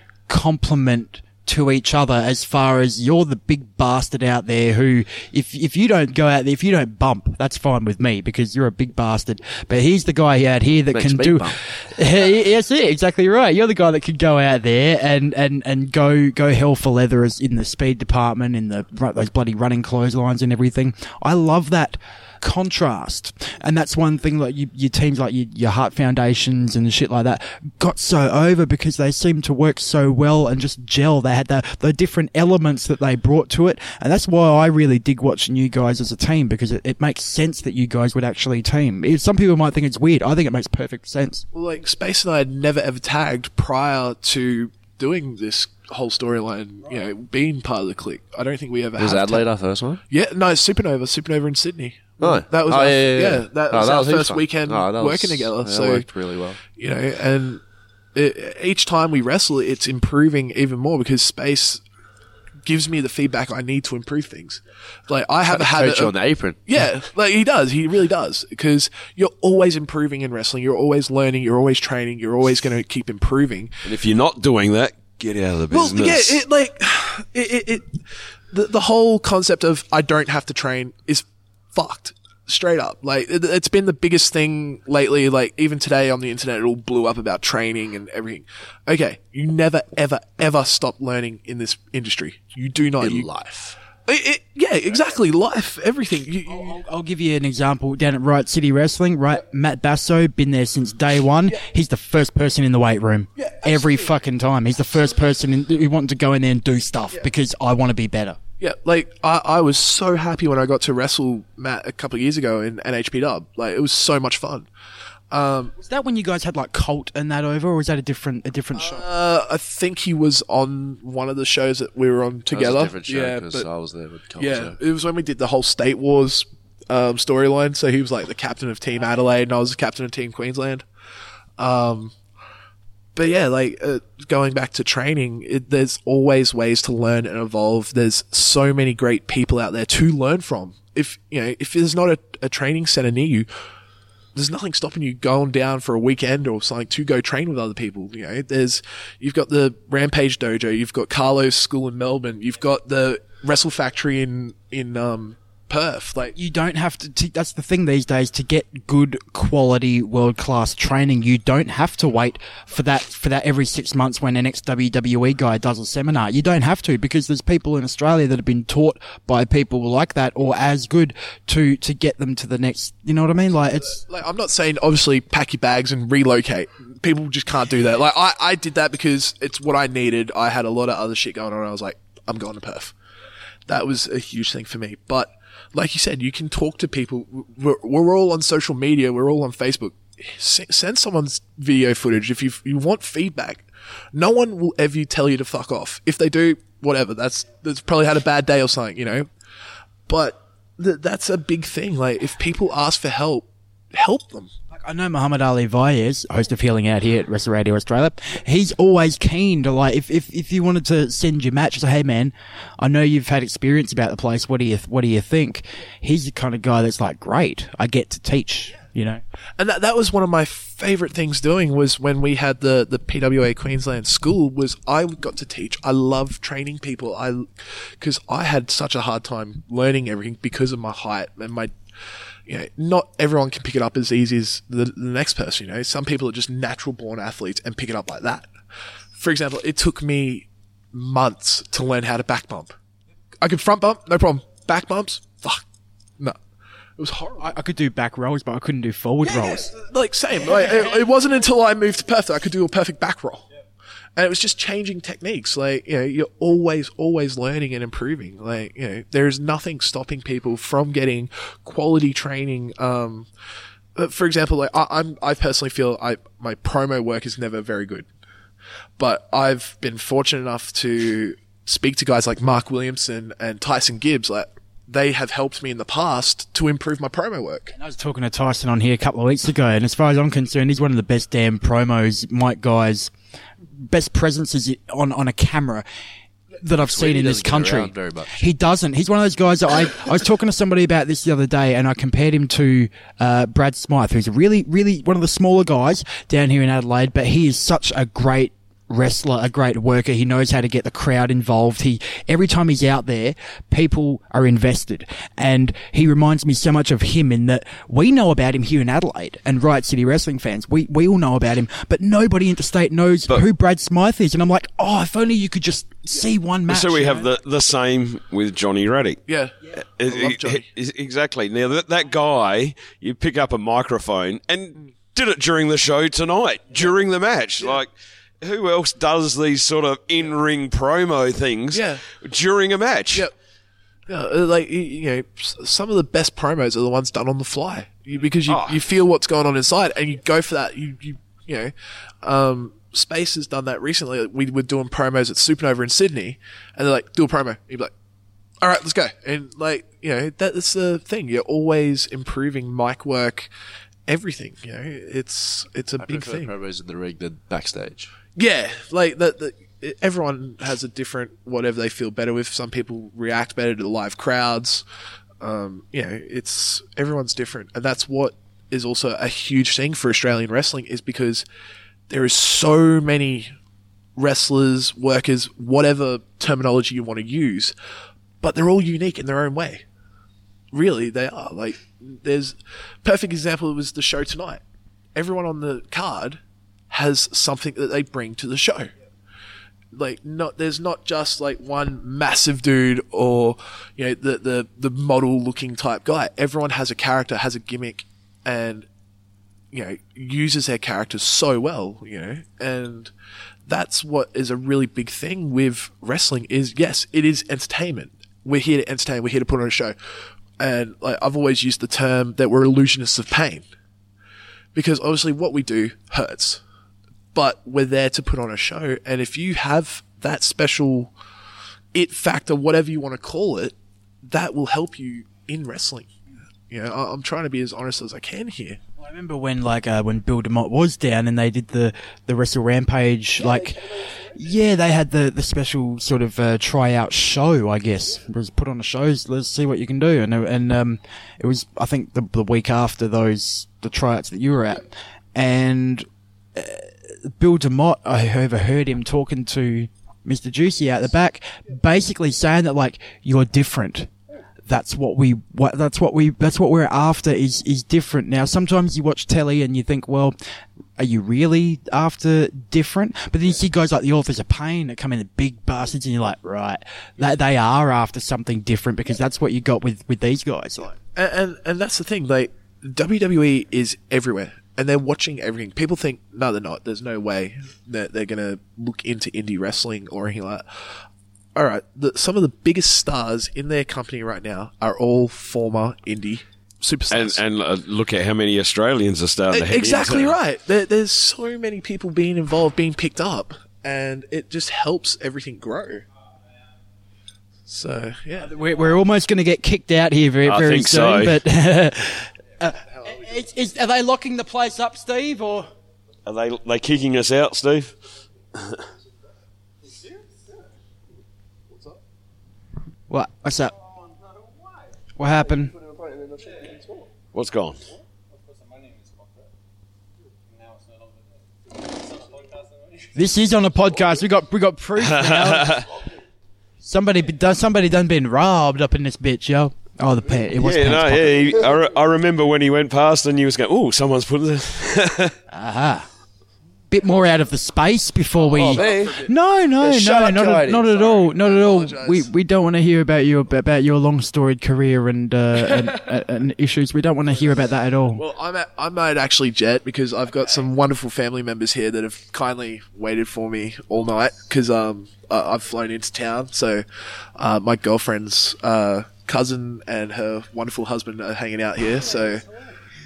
complement to each other, as far as you're the big bastard out there who, if if you don't go out there, if you don't bump, that's fine with me because you're a big bastard. But he's the guy out here that Makes can me do. bump. Yes, yeah, exactly right. You're the guy that can go out there and and and go go hell for leather as in the speed department, in the those bloody running clotheslines and everything. I love that contrast, and that's one thing like you, your teams like your, your Heart Foundations and shit like that got so over because they seemed to work so well and just gel. They had the, the different elements that they brought to it, and that's why I really dig watching you guys as a team, because it, it makes sense that you guys would actually team. If some people might think it's weird, I think it makes perfect sense. Well, like, Space and I had never ever tagged prior to doing this whole storyline, you know, being part of the clique. I don't think we ever Was have Adelaide tagged. our first one? Yeah, no, Supernova, Supernova in Sydney. Oh, that was oh, our, yeah, yeah, yeah. that Oh, was that our was heaps first fun. weekend Oh, that was- working together. that so worked really well. You know, and it, each time we wrestle, it's improving even more because Space gives me the feedback I need to improve things. Like, I have a habit Coach you of, on the apron. yeah, like he does. He really does, because you're always improving in wrestling. You're always learning. You're always training. You're always going to keep improving. And if you're not doing that, get out of the business. Well, yeah, it like it, it, it the the whole concept of I don't have to train is fucked. Straight up. Like, it, it's been the biggest thing lately. Like, even today on the internet, it all blew up about training and everything. Okay, you never, ever, ever stop learning in this industry. You do not. In you, life. It, it, yeah, exactly. Life, everything. You, you, I'll, I'll give you an example down at Riot City Wrestling. Right, Matt Basso, been there since day one. Yeah. He's the first person in the weight room yeah, every fucking time. He's the first person in, who wanted to go in there and do stuff yeah. because I want to be better. Yeah, like, I, I was so happy when I got to wrestle Matt a couple of years ago in N H P Dub. Like, it was so much fun. Um, was that when you guys had, like, Colt and that over, or was that a different a different show? Uh, I think he was on one of the shows that we were on together. That was a different show, yeah, because but, I was there with Colt. Yeah, So. it was when we did the whole State Wars um, storyline. So he was, like, the captain of Team Adelaide, and I was the captain of Team Queensland. Um... But yeah, like, uh, going back to training, it, there's always ways to learn and evolve. There's so many great people out there to learn from. If, you know, if there's not a, a training center near you, there's nothing stopping you going down for a weekend or something to go train with other people. You know, there's, you've got the Rampage Dojo, you've got Carlos School in Melbourne, you've got the Wrestle Factory in, in, um, Perth. Like, you don't have to, t- that's the thing these days, to get good quality world class training, you don't have to wait for that for that every six months when an ex W W E guy does a seminar. You don't have to, because there's people in Australia that have been taught by people like that or as good to to get them to the next, you know what I mean? Like, it's like, I'm not saying obviously pack your bags and relocate. People just can't do that. Like, I, I did that because it's what I needed. I had a lot of other shit going on. I was like, I'm going to Perth. That was a huge thing for me. But like you said, you can talk to people. We're, we're all on social media. We're all on Facebook. S- send someone's video footage if you you want feedback. No one will ever tell you to fuck off. If they do, whatever. That's that's probably had a bad day or something, you know. But th- that's a big thing. Like, if people ask for help, help them. I know Muhammad Ali Vaez, host of Healing Out here at Wrestle Radio Australia, he's always keen to, like, if, if, if you wanted to send your match, say, hey man, I know you've had experience about the place, what do you, what do you think? He's the kind of guy that's like, great, I get to teach, you know? And that, that was one of my favorite things doing, was when we had the, the P W A Queensland school, was I got to teach. I love training people. I, cause I had such a hard time learning everything because of my height and my, you know, not everyone can pick it up as easy as the, the next person, you know. Some people are just natural born athletes and pick it up like that. For example, it took me months to learn how to back bump. I could front bump, no problem. Back bumps, fuck, no. It was horrible. I, I could do back rolls, but I couldn't do forward yeah, rolls. Yeah, like, same. Like, it, it wasn't until I moved to Perth that I could do a perfect back roll. And it was just changing techniques. Like, you know, you're always, always learning and improving. Like, you know, there's nothing stopping people from getting quality training, um, uh, for example, like I, I'm, I personally feel I my promo work is never very good, but I've been fortunate enough to speak to guys like Mark Williamson and Tyson Gibbs. Like they have helped me in the past to improve my promo work. And I was talking to Tyson on here a couple of weeks ago, and as far as I'm concerned, he's one of the best damn promos, Mike guys, best presences on on a camera that I've seen in this country. Very much. He doesn't. He's one of those guys that I, I was talking to somebody about this the other day, and I compared him to uh, Brad Smythe, who's a really, really one of the smaller guys down here in Adelaide, but he is such a great wrestler, a great worker. He knows how to get the crowd involved. He, every time he's out there, people are invested. And he reminds me so much of him in that we know about him here in Adelaide, and Riot City wrestling fans, we, we all know about him, but nobody interstate knows but, who Brad Smythe is. And I'm like, oh, if only you could just see one match. So we have the, the same with Johnny Raddick. Yeah. yeah. It, I love Johnny. It, it, exactly. Now, that, that guy, you pick up a microphone and did it during the show tonight, during the match. Yeah. Like, who else does these sort of in-ring promo things yeah. during a match? Yeah. Yeah, like, you know, some of the best promos are the ones done on the fly you, because you, oh. you feel what's going on inside and you go for that. You, you, you know, um, Space has done that recently. We were doing promos at Supernova in Sydney and they're like, do a promo. You'd be like, all right, let's go. And like, you know, that's the thing. You're always improving mic work, everything, you know, it's, it's a I big prefer thing. Promos in the ring than backstage. Yeah, like that. Everyone has a different whatever they feel better with. Some people react better to the live crowds. Um, you know, it's everyone's different, and that's what is also a huge thing for Australian wrestling is because there is so many wrestlers, workers, whatever terminology you want to use, but they're all unique in their own way. Really, they are. Like, there's perfect example was the show tonight. Everyone on the card has something that they bring to the show. Like, not there's not just like one massive dude or, you know, the the the model looking type guy. Everyone has a character, has a gimmick, and, you know, uses their characters so well, you know, and that's what is a really big thing with wrestling is, yes, it is entertainment. We're here to entertain. We're here to put on a show. And like, I've always used the term that we're illusionists of pain because obviously what we do hurts. But we're there to put on a show. And if you have that special it factor, whatever you want to call it, that will help you in wrestling. You know, I'm trying to be as honest as I can here. I remember when, like, uh, when Bill DeMott was down and they did the, the Wrestle Rampage, like, yeah, they had the, the special sort of, uh, tryout show, I guess. It was put on a show, let's see what you can do. And, and, um, it was, I think the, the week after those, the tryouts that you were at. And, uh, Bill DeMott, I overheard him talking to Mister Juicy out the back, basically saying that, like, you're different. That's what we, what, that's what we, that's what we're after is, is different. Now, sometimes you watch telly and you think, well, are you really after different? But then you see guys like the Authors of Pain that come in the big bastards and you're like, right, they, they are after something different because that's what you got with, with these guys. Like, and, and, and that's the thing, like, W W E is everywhere. And they're watching everything. People think, no, they're not. There's no way that they're going to look into indie wrestling or anything like that. All right, the, some of the biggest stars in their company right now are all former indie superstars. And, and uh, look at how many Australians are starting to head Exactly into. right. There, there's so many people being involved, being picked up, and it just helps everything grow. So, yeah. We're, we're almost going to get kicked out here very, I very think soon. so. But uh, is, is, are they locking the place up, Steve, or are they they kicking us out, Steve? What? What's up? What happened? What's gone? This is on a podcast. We got we got proof now. somebody done somebody done been robbed up in this bitch, yo. Oh, the pant. It was yeah, pants no, pocket. yeah. He, I, re- I remember when he went past and you was going, "Oh, someone's put it." Aha. Bit more out of the space before we. Oh, me? No, no, Yeah, shut no, up, not, Cody. a, not at Sorry. all, not at all. Apologise. We we don't want to hear about your about your long storied career and uh, and, uh, and issues. We don't want to hear about that at all. Well, I'm at, I might actually jet because I've got some wonderful family members here that have kindly waited for me all night because um uh, I've flown into town. So uh, my girlfriend's uh, cousin and her wonderful husband are hanging out here. So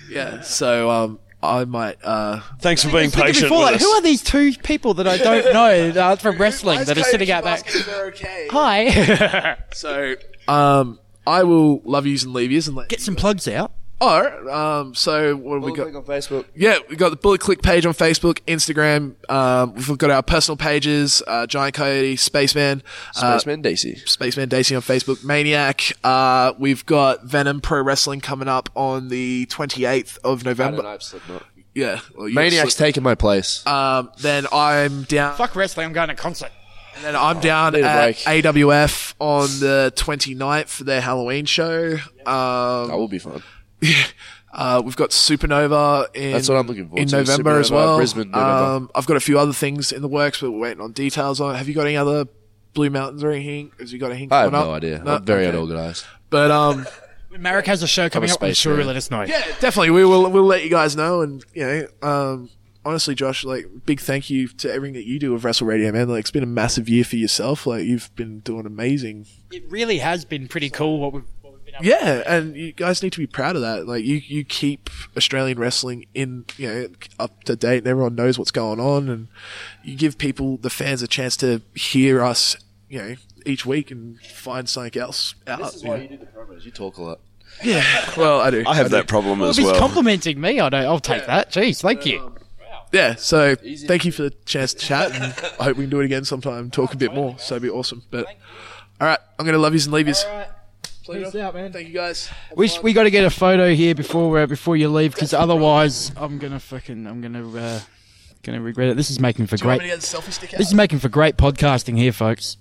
Yeah, so um, I might. Uh, Thanks for being patient Before with that, us. who are these two people that I don't know uh, from wrestling that are sitting out back? Okay. Hi. So, um, I will love yous and leave yous and let Get some plugs out. Oh, um, so what have we got? Click on Facebook. Yeah, we got the Bullet Click page on Facebook, Instagram. Um, we've got our personal pages: uh, Giant Coyote, Spaceman, uh, Spaceman Daisy, Spaceman Daisy on Facebook, Maniac. Uh, we've got Venom Pro Wrestling coming up on the twenty-eighth of November. I don't know, Yeah, well, you Maniac's slip- taking my place. Um, then I'm down. Fuck wrestling, I'm going to concert. And then I'm down need a at break. A W F on the twenty-ninth for their Halloween show. Um, That will be fun. Uh, we've got Supernova in, That's what I'm looking forward in to, November as Supernova, well. Brisbane, November. Um, I've got a few other things in the works, but we're waiting on details on it. Have you got any other Blue Mountains or anything? Have you got anything I have coming no up? idea. I'm very unorganised. But um, When Marek has a show coming a up, I'm space sure man. he'll let us know. yeah, definitely. We will. We'll let you guys know. And you know, um, honestly, Josh, like, big thank you to everything that you do with Wrestle Radio, man. Like, it's been a massive year for yourself. Like, you've been doing amazing. It really has been pretty cool what we've, what we've been able Yeah, and you guys need to be proud of that. Like, you, you keep Australian wrestling in, you know, up to date, and everyone knows what's going on, and you give people, the fans, a chance to hear us, you know, each week and find something else out. This is why you do the promos. You talk a lot. Yeah, well, I do. I have I that do. problem Well, as if he's well. complimenting me, I don't, I'll take that. Jeez, thank you. Yeah, so thank you for the chance to chat, and I hope we can do it again sometime and talk a bit more. So it'd be awesome. But all right, I'm going to love yous and leave yous. Peace out, man. Thank you, guys. We we got to get a photo here before uh, before you leave, because otherwise I'm gonna fucking I'm gonna uh, gonna regret it. This is making for Do you want great. me to get the selfie stick out? This is making for great podcasting here, folks.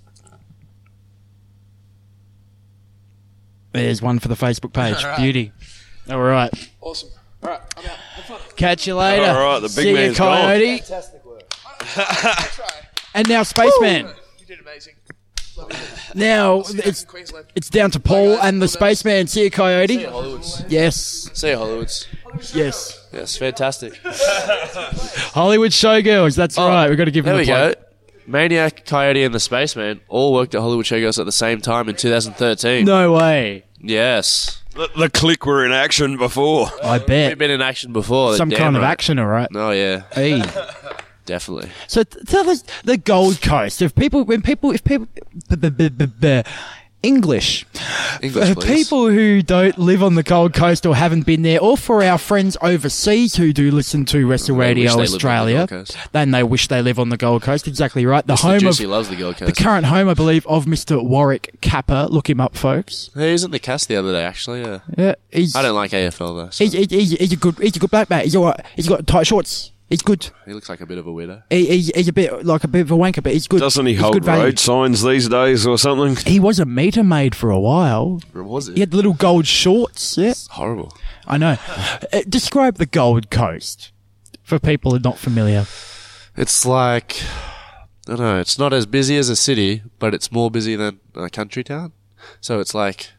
There's one for the Facebook page. All right. Beauty. All right. Awesome. All right, I'm out. Have fun. Catch you later. All right, the big See man's you, Coyote. Fantastic work. And now, Spaceman. You did amazing. Now See you guys it's in Queensland. it's down to Paul and the Spaceman. See you, Coyote. See you, Hollywoods. Yes. See you, Hollywoods. Yes. Yes, fantastic. Hollywood Showgirls. That's Oh, right. We've got to give There them we a plug. go. Maniac, Coyote, and the Spaceman all worked at Hollywood Showgirls at the same time in two thousand thirteen. No way. Yes. The, the click were in action before. I We've bet. been in action before. Some damn kind of right. action, all right. Oh, yeah. Hey. Definitely. So t- tell us the Gold Coast. If people, when people, if people, b- b- b- b- b- English, English, for please. people who don't live on the Gold Coast or haven't been there, or for our friends overseas who do listen to Wrestle They Radio wish they lived on the Australia, Gold Coast. then they wish they live on the Gold Coast. Exactly right. The Mister home Juicy of loves the Gold the Coast. current home, I believe, of Mister Warwick Kappa. Look him up, folks. He was in the cast the other day, actually, yeah. Yeah, he's I don't like A F L, though. So he's, he's, he's, he's a good he's a good black man. He's all right. He's got tight shorts. He's good. he looks like a bit of a weirdo. He, he's, he's a bit like a bit of a wanker, but he's good. Doesn't he He's hold good value. road signs these days or something? He was a meter maid for a while. Or was it? He had the little gold shorts. Yeah, Horrible. I know. Uh, describe the Gold Coast for people who are not familiar. It's like, I don't know, it's not as busy as a city, but it's more busy than a country town. So it's like,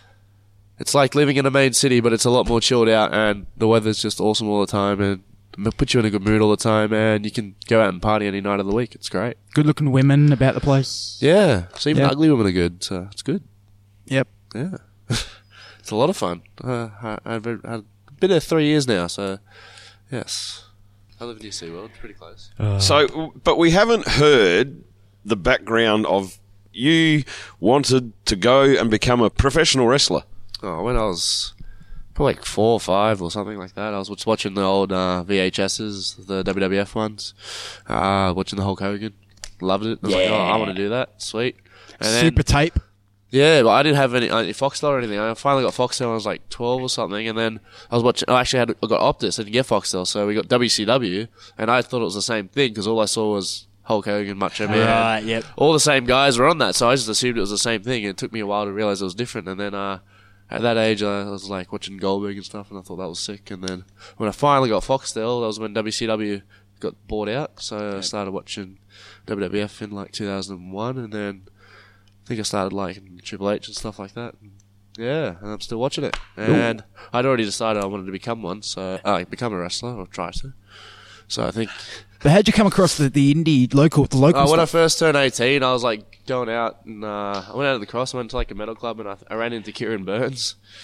it's like living in a main city, but it's a lot more chilled out, and the weather's just awesome all the time, and it puts you in a good mood all the time, and you can go out and party any night of the week. It's great. Good-looking women about the place. Yeah, so even Yeah. ugly women are good, so it's good. Yep. Yeah. It's a lot of fun. Uh, I, I've been, I've been there three years now, so yes. I live near SeaWorld, pretty close. So, but we haven't heard the background of you wanted to go and become a professional wrestler. Oh, when I was probably like four or five or something like that, I was just watching the old uh, V H S's, the W W F ones, uh, watching the Hulk Hogan. Loved it. I was like, oh, I want to do that. Sweet. And then, Super tape. yeah, but I didn't have any uh, Foxtel or anything. I finally got Foxtel when I was like twelve or something, and then I was watching. I actually had I got Optus. I didn't get Foxtel, so we got W C W, and I thought it was the same thing because all I saw was Hulk Hogan, Macho Man. Right, yep. All the same guys were on that, so I just assumed it was the same thing. And it took me a while to realize it was different, and then uh, at that age, I was like watching Goldberg and stuff, and I thought that was sick. And then when I finally got Foxtel, that was when W C W got bought out, so I started watching W W F in like two thousand one, and then I think I started liking Triple H and stuff like that. And yeah, and I'm still watching it. And I'd already decided I wanted to become one, so uh, become a wrestler or try to. So I think. But how'd you come across the, the indie local the local Uh, when I stuff? first turned eighteen, I was like going out, and uh, I went out of the cross. I went to like a metal club, and I, I ran into Kieran Burns,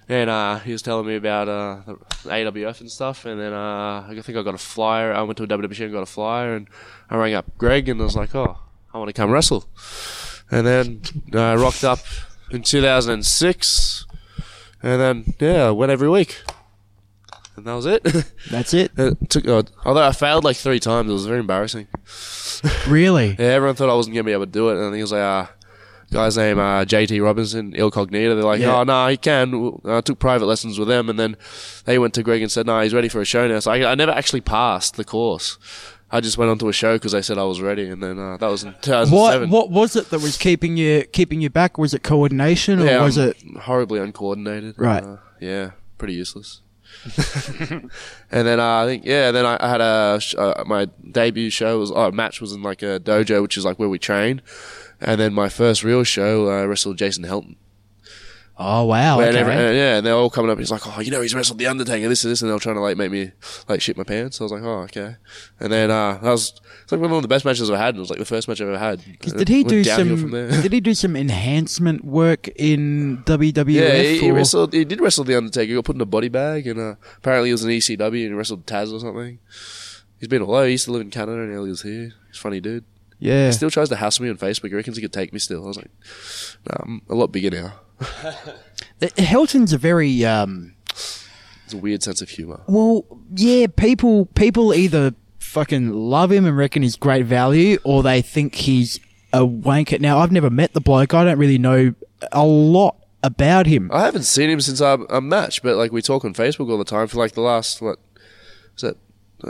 And uh, he was telling me about uh, the A W F and stuff, and then uh, I think I got a flyer. I went to a W W E and got a flyer, and I rang up Greg, and I was like, "Oh, I want to come wrestle." And then I uh, rocked up in two thousand six, and then yeah, I went every week, and that was it. That's it. It took, uh, although I failed like three times, it was very embarrassing. Really? Yeah, everyone thought I wasn't gonna be able to do it, and he was like, "Ah." Uh, Guy's name uh, J T Robinson, Incognito. They're like, Yeah. oh, no, he can. I took private lessons with them, and then they went to Greg and said, no, he's ready for a show now. So I, I never actually passed the course. I just went onto a show because they said I was ready, and then uh, that was in two thousand seven. What What was it that was keeping you keeping you back? Was it coordination, or yeah, was I'm it horribly uncoordinated? Right. Uh, yeah, pretty useless. And then uh, I think yeah, then I, I had a sh- uh, my debut show was oh, match was in like a dojo, which is like where we train. And then my first real show, I uh, wrestled Jason Helton. Oh wow! Where Okay. every- and, yeah, and they're all coming up. He's like, "Oh, you know, he's wrestled the Undertaker, this and this," and they were trying to like make me like shit my pants. So I was like, "Oh, okay." And then uh, that was it's like one of the best matches I've had. It was like the first match I've ever had. Because And did it he went do downhill some? From there. Did he do some enhancement work in W W F? Yeah, he, he or- wrestled. He did wrestle the Undertaker. He got put in a body bag, and uh, apparently he was in E C W and he wrestled Taz or something. He's been all over. He used to live in Canada, and now he was here. He's a funny dude. Yeah. He still tries to hassle me on Facebook. He reckons he could take me still. I was like, nah, I'm a lot bigger now. The- Helton's a very um. It's a weird sense of humour. Well, yeah. People people either fucking love him and reckon he's great value, or they think he's a wanker. Now, I've never met the bloke. I don't really know a lot about him. I haven't seen him since our, our match, but like we talk on Facebook all the time for like the last what is that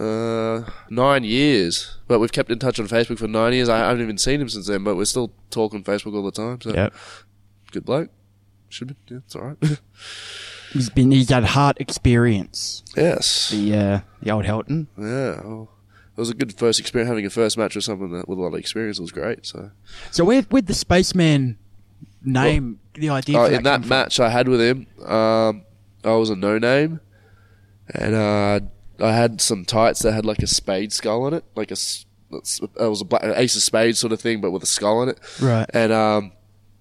uh, nine years. But we've kept in touch on Facebook for nine years. I haven't even seen him since then, but we're still talking on Facebook all the time. So Yep. good bloke. Should be. Yeah, it's all right. He's been he's had heart experience. Yes. The uh, the old Helton. Yeah. Well, it was a good first experience. Having a first match with someone that with a lot of experience was great. So. So where where'd the Spaceman name the idea Oh, for that in that come match I had with him, um, I was a no name, and uh, I had some tights that had like a spade skull on it, like a s- it was a black, an ace of spades sort of thing, but with a skull on it. Right. And um,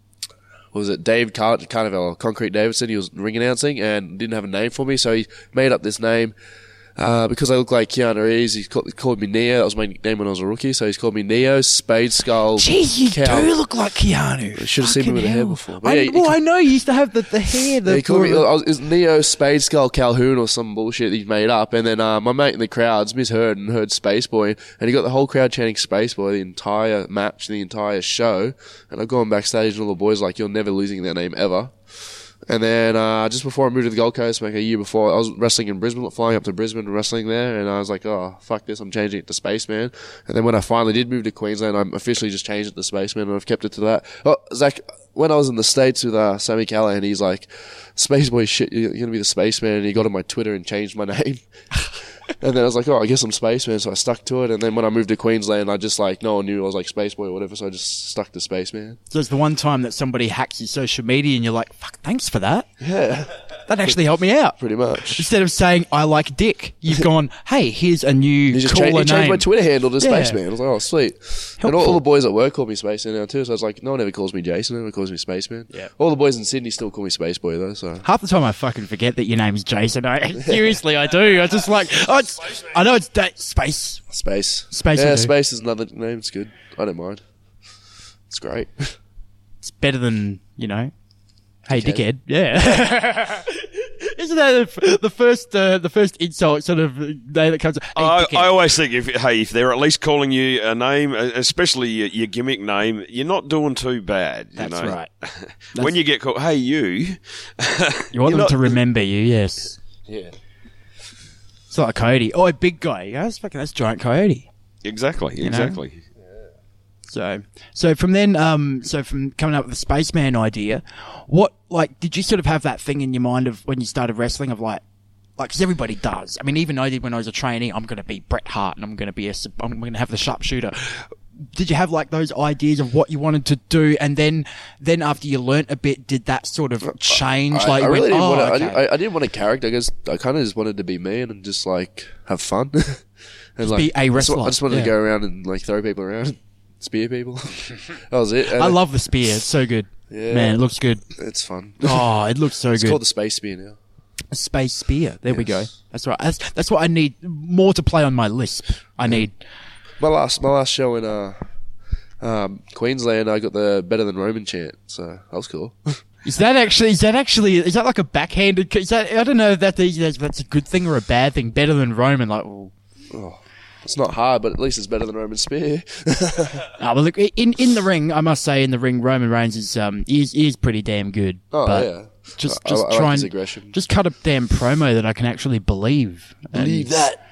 what was it Dave Car- Carnival, Concrete Davidson? He was ring announcing and didn't have a name for me, so he made up this name. Uh, because I look like Keanu Reeves, he called, called me Neo. That was my nickname when I was a rookie, so he's called me Neo, Spade Skull. Jeez, you Cow- do look like Keanu. You should have seen me Fucking with the hair hell. before. But I, yeah, he- well, I know you used to have the, the hair. The Yeah, he called me, I was, it was Neo Spade Skull Calhoun or some bullshit that he made up. And then uh, my mate in the crowds misheard and heard Space Boy, and he got the whole crowd chanting Space Boy the entire match, the entire show. And I've gone backstage and all the boys like, you're never losing that name ever. And then uh, just before I moved to the Gold Coast, like a year before, I was wrestling in Brisbane, flying up to Brisbane and wrestling there, and I was like, oh, fuck this, I'm changing it to Spaceman. And then when I finally did move to Queensland, I officially just changed it to Spaceman, and I've kept it to that. Oh, Zach, when I was in the States with uh, Sammy Callahan, he's like, Spaceboy shit, you're going to be the Spaceman, and he got on my Twitter and changed my name. And then I was like, oh, I guess I'm Spaceman, so I stuck to it. And then when I moved to Queensland, I just like, no one knew I was like Spaceboy or whatever, so I just stuck to Spaceman. So it's the one time that somebody hacks your social media and you're like, fuck, thanks for that. Yeah. That actually helped me out. Pretty much. Instead of saying, I like Dick, you've gone, hey, here's a new He just cooler changed, he changed name. my Twitter handle to Yeah. Spaceman. I was like, oh, sweet. And all, all the boys at work call me Spaceman now too, so I was like, no one ever calls me Jason, no one calls me Spaceman. Yeah. All the boys in Sydney still call me Spaceboy though, so. Half the time I fucking forget that your name's Jason. I, seriously, I do. I just like, oh, it's, I know it's da- Space. Space. Space Yeah, will do. Space is another name, it's good. I don't mind. It's great. It's better than, you know, hey, Dickhead. dickhead. Yeah. Isn't that the, the first uh, the first insult sort of day that comes? Hey, I, dickhead. I always think, if hey, if they're at least calling you a name, especially your, your gimmick name, you're not doing too bad. You That's know? right. When you get called, hey, you. You want them not- to remember you, yes. Yeah. It's like a coyote. Oh, a big guy. Yeah, that's fucking, that's Giant Coyote. Exactly, You know? exactly. So, so from then, um, so from coming up with the Spaceman idea, what, like, did you sort of have that thing in your mind of when you started wrestling of like, like, because everybody does. I mean, even I did when I was a trainee. I'm going to be Bret Hart, and I'm going to be a, I'm going to have the sharpshooter. Did you have like those ideas of what you wanted to do, and then, then after you learnt a bit, did that sort of change? I, like, I you really went, didn't oh, want to. okay. I, didn't- I, I didn't want a character. I guess I kind of just wanted to be me and just like have fun. and Just like, be a I just, wrestler, I just wanted yeah. to go around and like throw people around, spear people. That was it. And I love the spear. It's so good. Yeah. Man, it looks good. It's fun. Oh, it looks so it's good. It's called the Space Spear now. A Space Spear. There yes. we go. That's right. That's, that's what I need more to play on my Lisp. I need. My last my last show in uh, um, Queensland, I got the Better Than Roman chant, so that was cool. Is that actually? Is that actually? Is that like a backhanded? Is that? I don't know if that that's a good thing or a bad thing. Better than Roman, like. Well, oh, it's not hard, but at least it's better than Roman Spear. oh, well, look in in the ring. I must say, in the ring, Roman Reigns is um is is pretty damn good. Oh but yeah. Just I, just I, I try like his and aggression. just cut a damn promo that I can actually believe. Believe and that.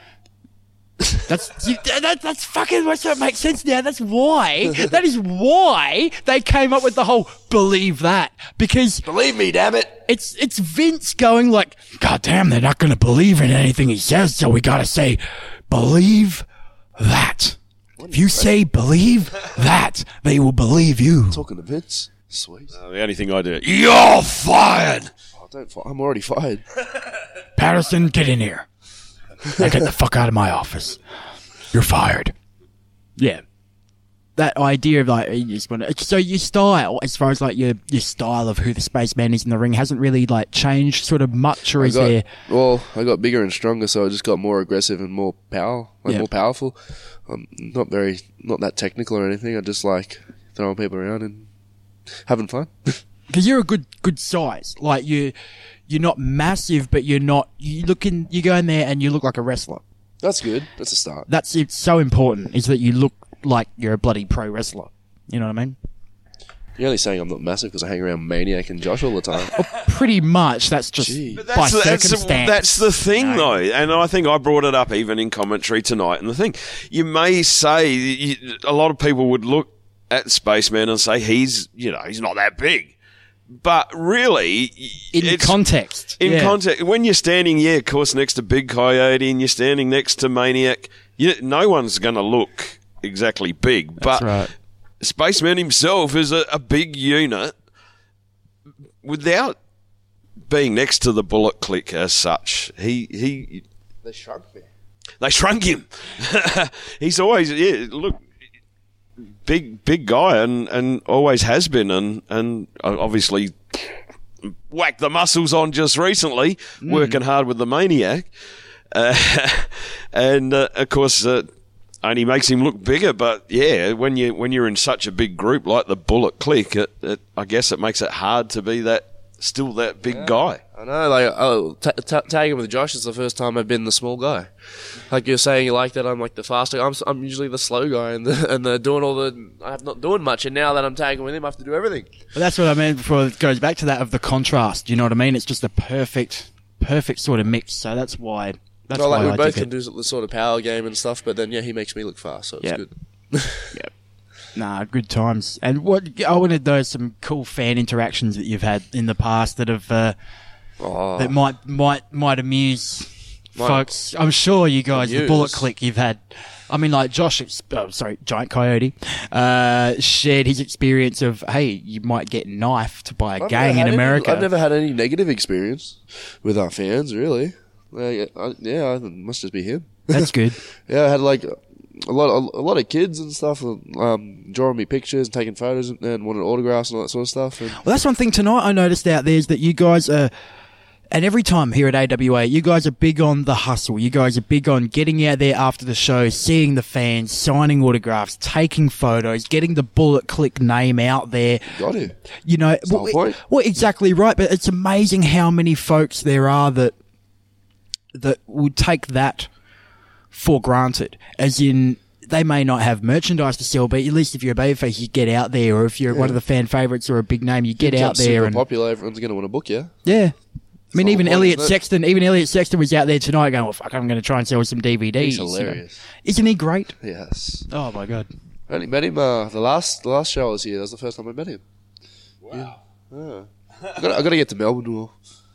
That's you, that, that's fucking what's that make sense now. That's why that is why they came up with the whole believe that because believe me, damn it. It's it's Vince going like, God damn, they're not going to believe in anything he says, so we got to say believe that. If you say believe that, they will believe you. Talking to Vince, sweet. Uh, the only thing I do, you're fired. Oh, don't. Fi- I'm already fired. Patterson, get in here. Now get the fuck out of my office. You're fired. Yeah. That idea of like, you just wanna, so your style, as far as like your, your style of who the spaceman is in the ring hasn't really like changed sort of much, or I is got, there? Well, I got bigger and stronger, so I just got more aggressive and more power, like Yeah. more powerful. I'm not very, not that technical or anything. I just like throwing people around and having fun. Because you're a good good size. Like you, you're not massive, but you're not. You look in, you go in there and you look like a wrestler. That's good. That's a start. That's it's so important is that you look like you're a bloody pro wrestler. You know what I mean? You're only saying I'm not massive because I hang around Maniac and Josh all the time. Well, pretty much. That's just But by that's, the, that's, the, circumstance. that's the thing, No. though, and I think I brought it up even in commentary tonight. And the thing, you may say you, a lot of people would look at Spaceman and say he's, you know, he's not that big, but really, in it's, context, in yeah. context, when you're standing, yeah, of course, next to Big Coyote, and you're standing next to Maniac, you, no one's going to look exactly big, That's but. right. Spaceman himself is a, a big unit without being next to the Bullet Click as such. He he They shrunk me. they shrunk him. He's always yeah look big big guy and, and always has been and and obviously whacked the muscles on just recently, Mm. working hard with the Maniac, uh, and uh, of course. Uh, only makes him look bigger, but yeah, when you when you're in such a big group like the Bullet Click, it, it, I guess it makes it hard to be that still that big Yeah. guy. I know, like, oh, t- t- tagging with Josh is the first time I've been the small guy. Like you're saying, you like that I'm like the faster. I'm I'm usually the slow guy, and the and the doing all the. I'm not doing much, and now that I'm tagging with him, I have to do everything. But that's what I mean before it goes back to that of the contrast. You know what I mean? It's just a perfect, perfect sort of mix. So that's why. That's well, like why we I both dig can it. do the sort of power game and stuff, but then yeah, he makes me look fast, so it's Yep. good. Yep. Nah, good times. And what I wanted those some cool fan interactions that you've had in the past that have uh, Oh. that might might might amuse Might- folks. I'm sure you guys, the Amuse. Bullet Click, you've had. I mean, like Josh, ex- oh, sorry, Giant Coyote, uh, shared his experience of, hey, you might get knifed by a I've gang never in had America. Any, I've never had any negative experience with our fans, really. Like, I, yeah, it must just be him. That's good. Yeah, I had like a lot, a, lot of kids and stuff, um, drawing me pictures and taking photos and, and wanted autographs and all that sort of stuff. And Well, that's one thing tonight I noticed out there is that you guys are, and every time here at A W A, you guys are big on the hustle. You guys are big on getting out there after the show, seeing the fans, signing autographs, taking photos, getting the Bullet Click name out there. Got to. You know, That's the well, whole point. well, exactly right. But it's amazing how many folks there are that that would take that for granted, as in they may not have merchandise to sell, but at least if you're a babyface, you get out there, or if you're Yeah. one of the fan favourites or a big name, you get Jump out there super and popular. Everyone's going to want to book you. yeah. I mean, the even whole point, Elliot isn't it? Sexton, even Elliot Sexton was out there tonight going, well, fuck, I'm going to try and sell some D V Ds. He's you know. hilarious. Isn't he great? Yes. Oh, my God. I only met him uh, the last the last show I was here. That was the first time I met him. Wow. Yeah. I got I got to get to Melbourne more.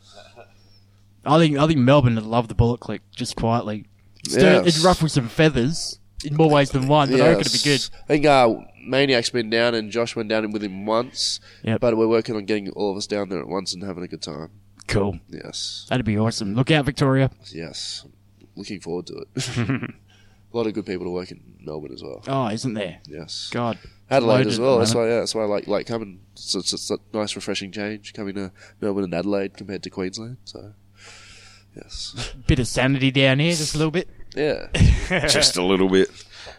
I think I think Melbourne would love the Bullet Click, just quietly. It's Yes. It'd ruffle some feathers in more ways than one, but I reckon it'd be good. I think uh, Maniac's been down and Josh went down with him once. Yep. But we're working on getting all of us down there at once and having a good time. Cool. Yes. That'd be awesome. Look out, Victoria. Yes. Looking forward to it. A lot of good people to work in Melbourne as well. Oh, isn't there? Yes. God. Adelaide as well. That's why. Yeah, that's why I like like coming. It's, it's, it's a nice, refreshing change coming to Melbourne and Adelaide compared to Queensland. So, yes. Bit of sanity down here, just a little bit. Yeah. Just a little bit.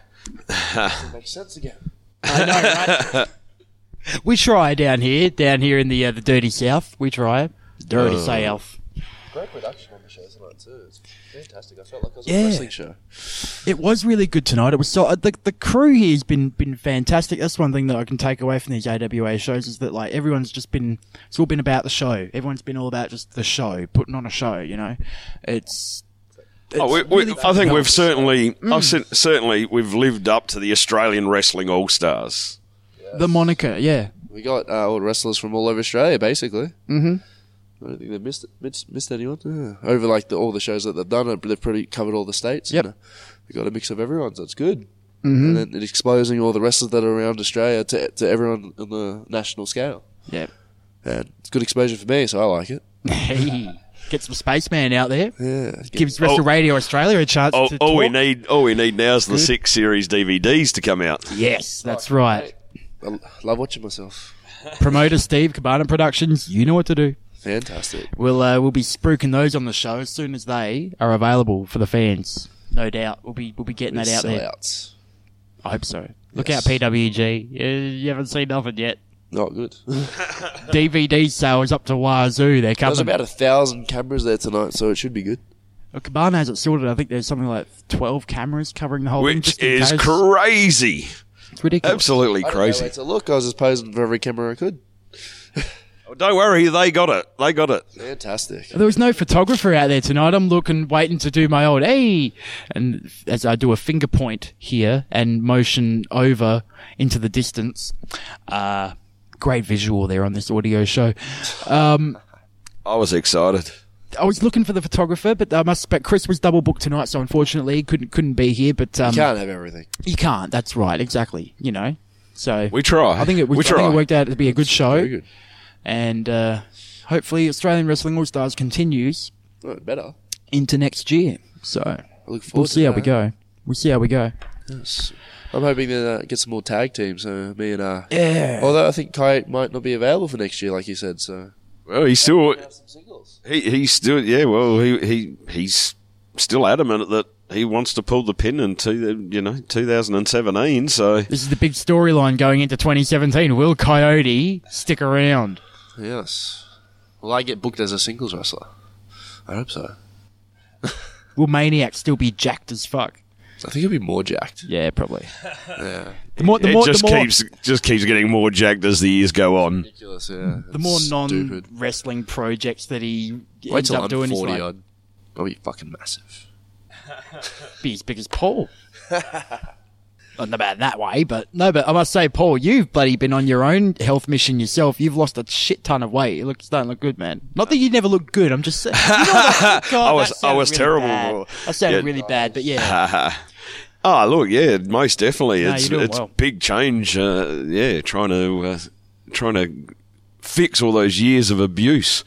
It makes sense again. I know, right? We try down here, down here in the uh, the dirty south. We try, dirty Oh. south. Great production on the show tonight too. It's fantastic. I felt like I was Yeah. on a wrestling show. It was really good tonight. It was so uh, the the crew here has been been fantastic. That's one thing that I can take away from these A W A shows is that like everyone's just been it's all been about the show. Everyone's been all about just the show, putting on a show. You know, it's. it's Oh, we, we, really I think fun. we've certainly, Mm. I've cer- certainly, we've lived up to the Australian Wrestling All Stars. the moniker. Yeah. We got uh, all wrestlers from all over Australia, basically. Mm-hmm. I don't think they've missed missed, missed anyone. Yeah. Over like the, all the shows that they've done, they've pretty covered all the states. Yep. And, uh, we got a mix of everyone, so it's good. Mhm. And then it's exposing all the wrestlers that are around Australia to to everyone on the national scale. Yep. And it's good exposure for me, so I like it. Hey, get some spaceman out there. Yeah. Gives Wrestle Radio Australia a chance All, to all talk. we need, all we need now is the Good. six series D V Ds to come out. Yes, that's right. I love watching myself. Promoter Steve, Cabana Productions, you know what to do. Fantastic. We'll uh, we'll be spruiking those on the show as soon as they are available for the fans. No doubt, we'll be we'll be getting that out there. Sellouts. I hope so. Look Yes. out, P W G. You, you haven't seen nothing yet. Not good. D V D sales up to wazoo. They're coming. There's about a thousand cameras there tonight, so it should be good. Well, Cabana has it sorted. I think there's something like twelve cameras covering the whole thing. Which just in is case. crazy. It's ridiculous. Absolutely I didn't know where crazy. to look. I was just posing for every camera I could. Don't worry, they got it. They got it. Fantastic. There was no photographer out there tonight. I'm looking, waiting to do my old hey, and as I do a finger point here and motion over into the distance. Uh, great visual there on this audio show. Um, I was excited. I was looking for the photographer, but I must. But Chris was double booked tonight, so unfortunately he couldn't couldn't be here. But um, You can't have everything. You can't. That's right. Exactly. You know. So We try. I think it was. We I think try. it worked out to be a good show. Very good. And uh, hopefully Australian Wrestling All Stars continues Oh, better. into next year. So I look forward we'll to see how that. we go. We'll see how we go. Yes. I'm hoping to uh, get some more tag teams. So me and uh, Yeah. Although I think Kai might not be available for next year, like you said. So Well, he's still. He he's still. Yeah. Well, he he he's still adamant that he wants to pull the pin in two, you know, two thousand seventeen. So This is the big storyline going into twenty seventeen. Will Coyote stick around? yes. Will I get booked as a singles wrestler? I hope so. Will Maniac still be jacked as fuck? I think he'll be more jacked. Yeah, probably. Yeah. The more, the it more, just the more, keeps just keeps getting more jacked as the years go on. Ridiculous. Yeah. the more It's non stupid. wrestling projects that he Wait ends till up I'm doing is forty like odd. I'll be fucking massive. be as big as Paul. Not about that way, but no. But I must say, Paul, you've bloody been on your own health mission yourself. You've lost a shit ton of weight. You look starting to look good, man. Not that you never look good. I'm just saying. You know what? God, I was- that I sounded was really terrible. Bad. That sounded Yeah. really bad, but yeah. Oh, look, yeah, most definitely. No, it's you're doing it's well. big change. Uh, yeah, trying to uh, trying to fix all those years of abuse.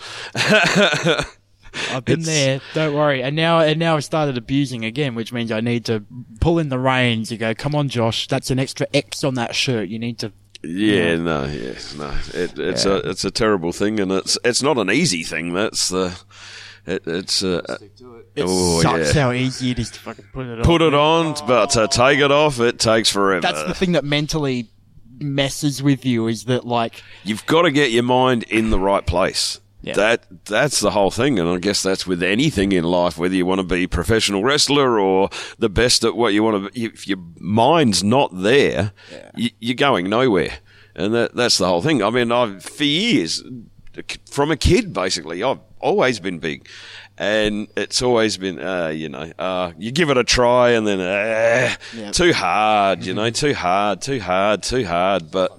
I've been It's- there. Don't worry. And now, and now I started abusing again, which means I need to pull in the reins. You go, come on, Josh. That's an extra X on that shirt. You need to. Yeah, no, yeah, no. It, it's Yeah. a it's a terrible thing, and it's it's not an easy thing. That's the it, it's uh, It oh, sucks yeah. how easy it is to fucking put it on. Put it on, but to take it off, it takes forever. That's the thing that mentally messes with you is that like You've got to get your mind in the right place. Yeah. That that's the whole thing, and I guess that's with anything in life. Whether you want to be a professional wrestler or the best at what you want to be, if your mind's not there, you, you're going nowhere. And that that's the whole thing. I mean, I've for years, from a kid, basically, I've always been big, and it's always been, uh, you know, uh, you give it a try, and then uh, Yep. too hard, you know, too hard, too hard, too hard, but.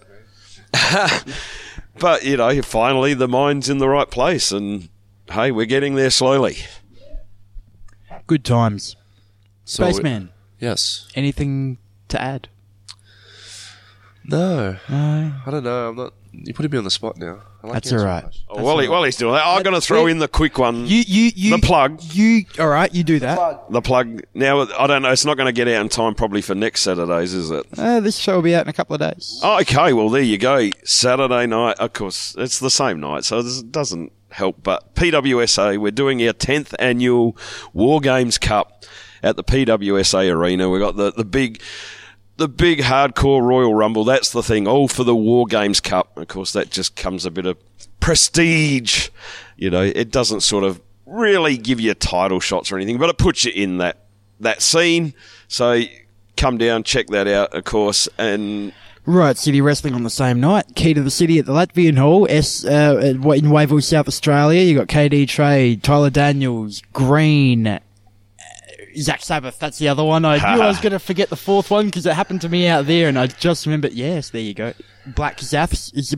But, you know, finally the mind's in the right place, and, hey, we're getting there slowly. good times. So Spaceman. Yes. Anything to add? No. No. I don't know. I'm not. You putting me on the spot now. I like That's all right. Oh, while, he, while he's doing that, I'm going to throw in the quick one. You, you, you, the plug. You, all right, you do that. The plug. Now, I don't know, it's not going to get out in time probably for next Saturdays, is it? Uh, this show will be out in a couple of days. Oh, okay, well, there you go. Saturday night, of course, it's the same night, so it doesn't help. But P W S A, we're doing our tenth annual War Games Cup at the P W S A Arena. We've got the, the big... The big hardcore Royal Rumble, that's the thing, all for the War Games Cup. Of course, that just comes a bit of prestige. You know, it doesn't sort of really give you title shots or anything, but it puts you in that, that scene. So come down, check that out, of course. And Right, City Wrestling on the same night. Key to the City at the Latvian Hall, S uh, in Wavell, South Australia. You got K D Trade, Tyler Daniels, Green, Zach Sabbath, that's the other one. I knew I was going to forget the fourth one because it happened to me out there and I just remembered. Yes, there you go. Black Zaths. Is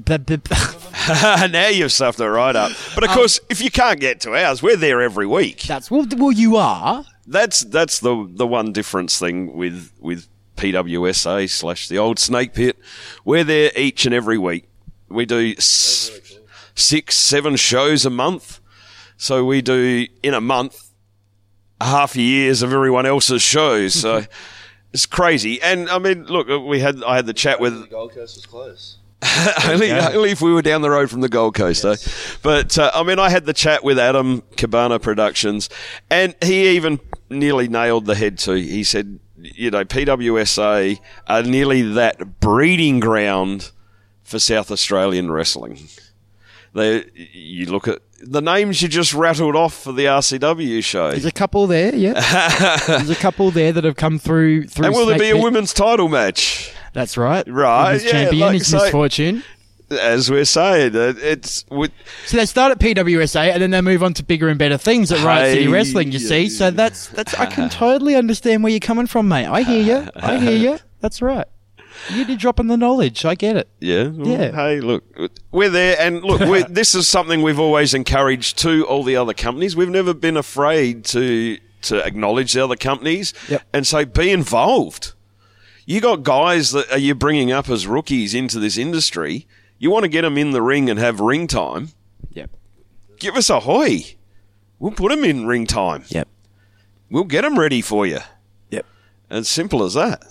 now you've stuffed it right up. But of um, course, if you can't get to ours, we're there every week. That's well, well you are. That's that's the the one difference thing with, with P W S A slash the old Snake Pit. We're there each and every week. We do s- six, seven shows a month. So we do, in a month, half a years of everyone else's shows, so it's crazy. And I mean, look, we had I had the chat with the Gold Coast was close. only, only if we were down the road from the Gold Coast, yes. though. But uh, I mean, I had the chat with Adam Cabana Productions, and he even nearly nailed the head too. He said, you know, P W S A are nearly that breeding ground for South Australian wrestling. They, you look at the names you just rattled off for the R C W show. There's a couple there, yeah. There's a couple there that have come through. through and will Snake there be Pit. a women's title match? That's right. Right. His yeah, champion, like his say, misfortune. As we're saying, it's... With, so they start at P W S A and then they move on to bigger and better things at Riot hey, City Wrestling, you see. So that's... that's. I can totally understand where you're coming from, mate. I hear you. I hear you. That's right. You did drop in the knowledge. I get it. Yeah. Well, yeah. Hey, look, we're there, and look, we're, this is something we've always encouraged to all the other companies. We've never been afraid to to acknowledge the other companies yep. and say, be involved. You got guys that are you bringing up as rookies into this industry. You want to get them in the ring and have ring time. Yep. Give us a hoy. We'll put them in ring time. Yep. We'll get them ready for you. Yep. As simple as that.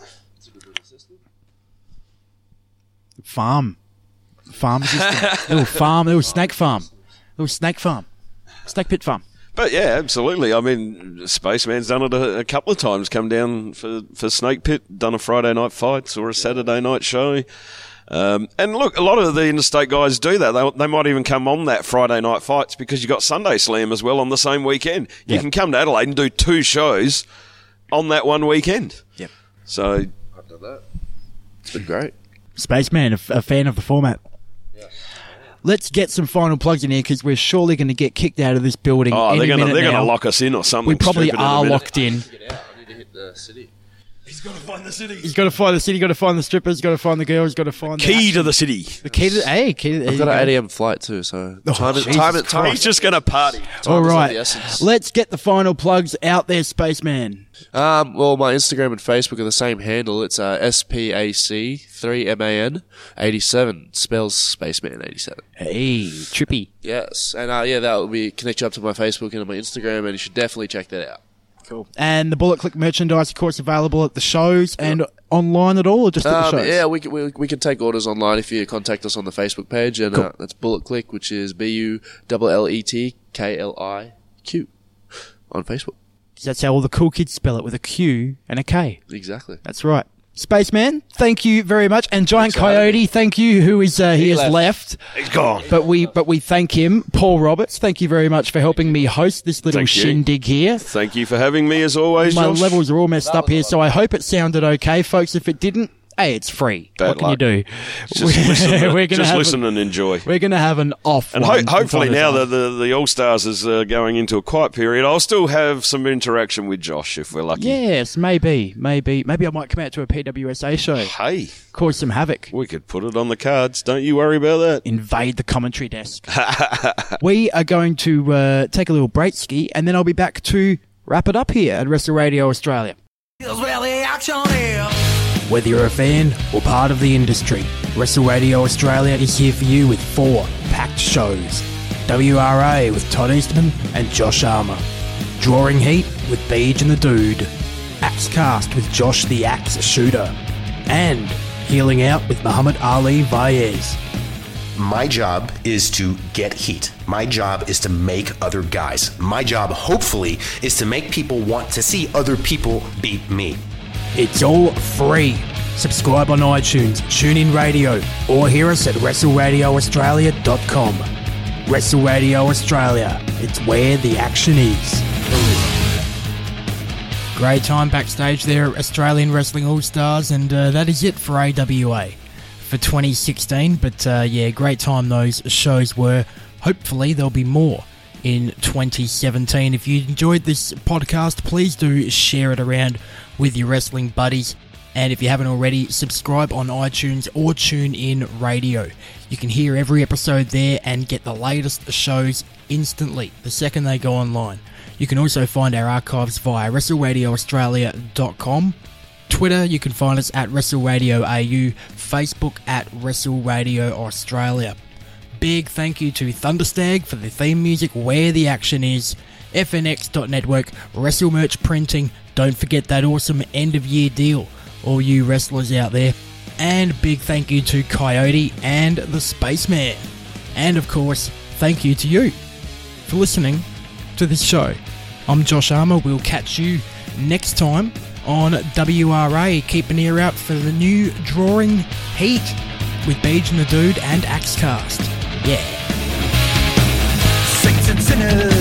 Farm. Farm system. little farm, little snake farm. Little snake farm. Snake pit farm. But yeah, absolutely. I mean, Spaceman's done it a, a couple of times. Come down for, for Snake Pit, done a Friday night fights or a Saturday night show. Um, and look, a lot of the interstate guys do that. They, they might even come on that Friday night fights because you've got Sunday Slam as well on the same weekend. You yep. can come to Adelaide and do two shows on that one weekend. Yep. So I've done that. It's been great. Spaceman, a, f- a fan of the format. Yeah. Let's get some final plugs in here because we're surely going to get kicked out of this building. Oh, any they're going to they're now. going to lock us in or something. We probably stupid are in a locked in. Get out. I need to hit the city. He's got to find the city. He's got to find the city. Got to find the strippers. Got to find the girls. Got to find the key action. to the city. The key to the hey, key to the, I've got an eight a.m. flight too, so oh, time is Jesus time. Is, time He's just going to party. Time All is of right, the essence. let's get the final plugs out there, Spaceman. Um, well, my Instagram and Facebook are the same handle. It's uh, S P A C three M A N eighty-seven. Spells Spaceman eighty-seven. Hey, trippy. Yes, and uh, yeah, that will be connect you up to my Facebook and my Instagram, and you should definitely check that out. Cool. And the Bullet Click merchandise, of course, available at the shows and online at all, or just at the Um, shows? yeah, we can, we, we can take orders online if you contact us on the Facebook page, and Cool. uh, that's Bullet Click, which is B U L L E T K L I Q on Facebook. That's how all the cool kids spell it, with a Q and a K. Exactly. That's right. Spaceman, thank you very much, and Giant Thanks for having Coyote, thank you. Who is uh, he, He has left. left. He's gone. But we but we thank him. Paul Roberts, thank you very much for helping me host this little Thank you. shindig here. Thank you for having me as always, My Josh. levels are all messed up here, so I hope it sounded okay, folks. If it didn't, hey, it's free. Bad what can luck. you do? Just listen, We're gonna just have listen a, and enjoy. We're going to have an off And one ho- from hopefully time to now time. that the, the All-Stars is uh, going into a quiet period, I'll still have some interaction with Josh if we're lucky. Yes, maybe, maybe. Maybe I might come out to a P W S A show. Hey. Cause some havoc. We could put it on the cards. Don't you worry about that. Invade the commentary desk. We are going to uh, take a little break ski, and then I'll be back to wrap it up here at Wrestle Radio Australia. Whether you're a fan or part of the industry, Wrestle Radio Australia is here for you with four packed shows. W R A with Todd Eastman and Josh Armour. Drawing Heat with Beej and the Dude. Axecast with Josh the Axe Shooter. And Healing Out with Muhammad Ali Vaez. My job is to get heat. My job is to make other guys. My job, hopefully, is to make people want to see other people beat me. It's all free. Subscribe on iTunes, TuneIn Radio, or hear us at wrestle radio australia dot com. Wrestle Radio Australia. It's where the action is. Great time backstage there at Australian Wrestling All-Stars, and uh, that is it for A W A for twenty sixteen. But uh, yeah, great time those shows were. Hopefully there'll be more in twenty seventeen. If you enjoyed this podcast, please do share it around with your wrestling buddies. And if you haven't already, subscribe on iTunes or TuneIn Radio. You can hear every episode there and get the latest shows instantly the second they go online. You can also find our archives via wrestle radio australia dot com. Twitter, you can find us at WrestleRadioAU. Facebook at WrestleRadio Australia. Big thank you to Thunderstag for the theme music, Where the Action Is. F N X dot network, Wrestle Merch Printing. Don't forget that awesome end-of-year deal, all you wrestlers out there. And big thank you to Coyote and the Spaceman. And of course, thank you to you for listening to this show. I'm Josh Armour. We'll catch you next time on W R A. Keep an ear out for the new Drawing Heat with Beej and the Dude and Axecast. Yeah. Saints and sinners.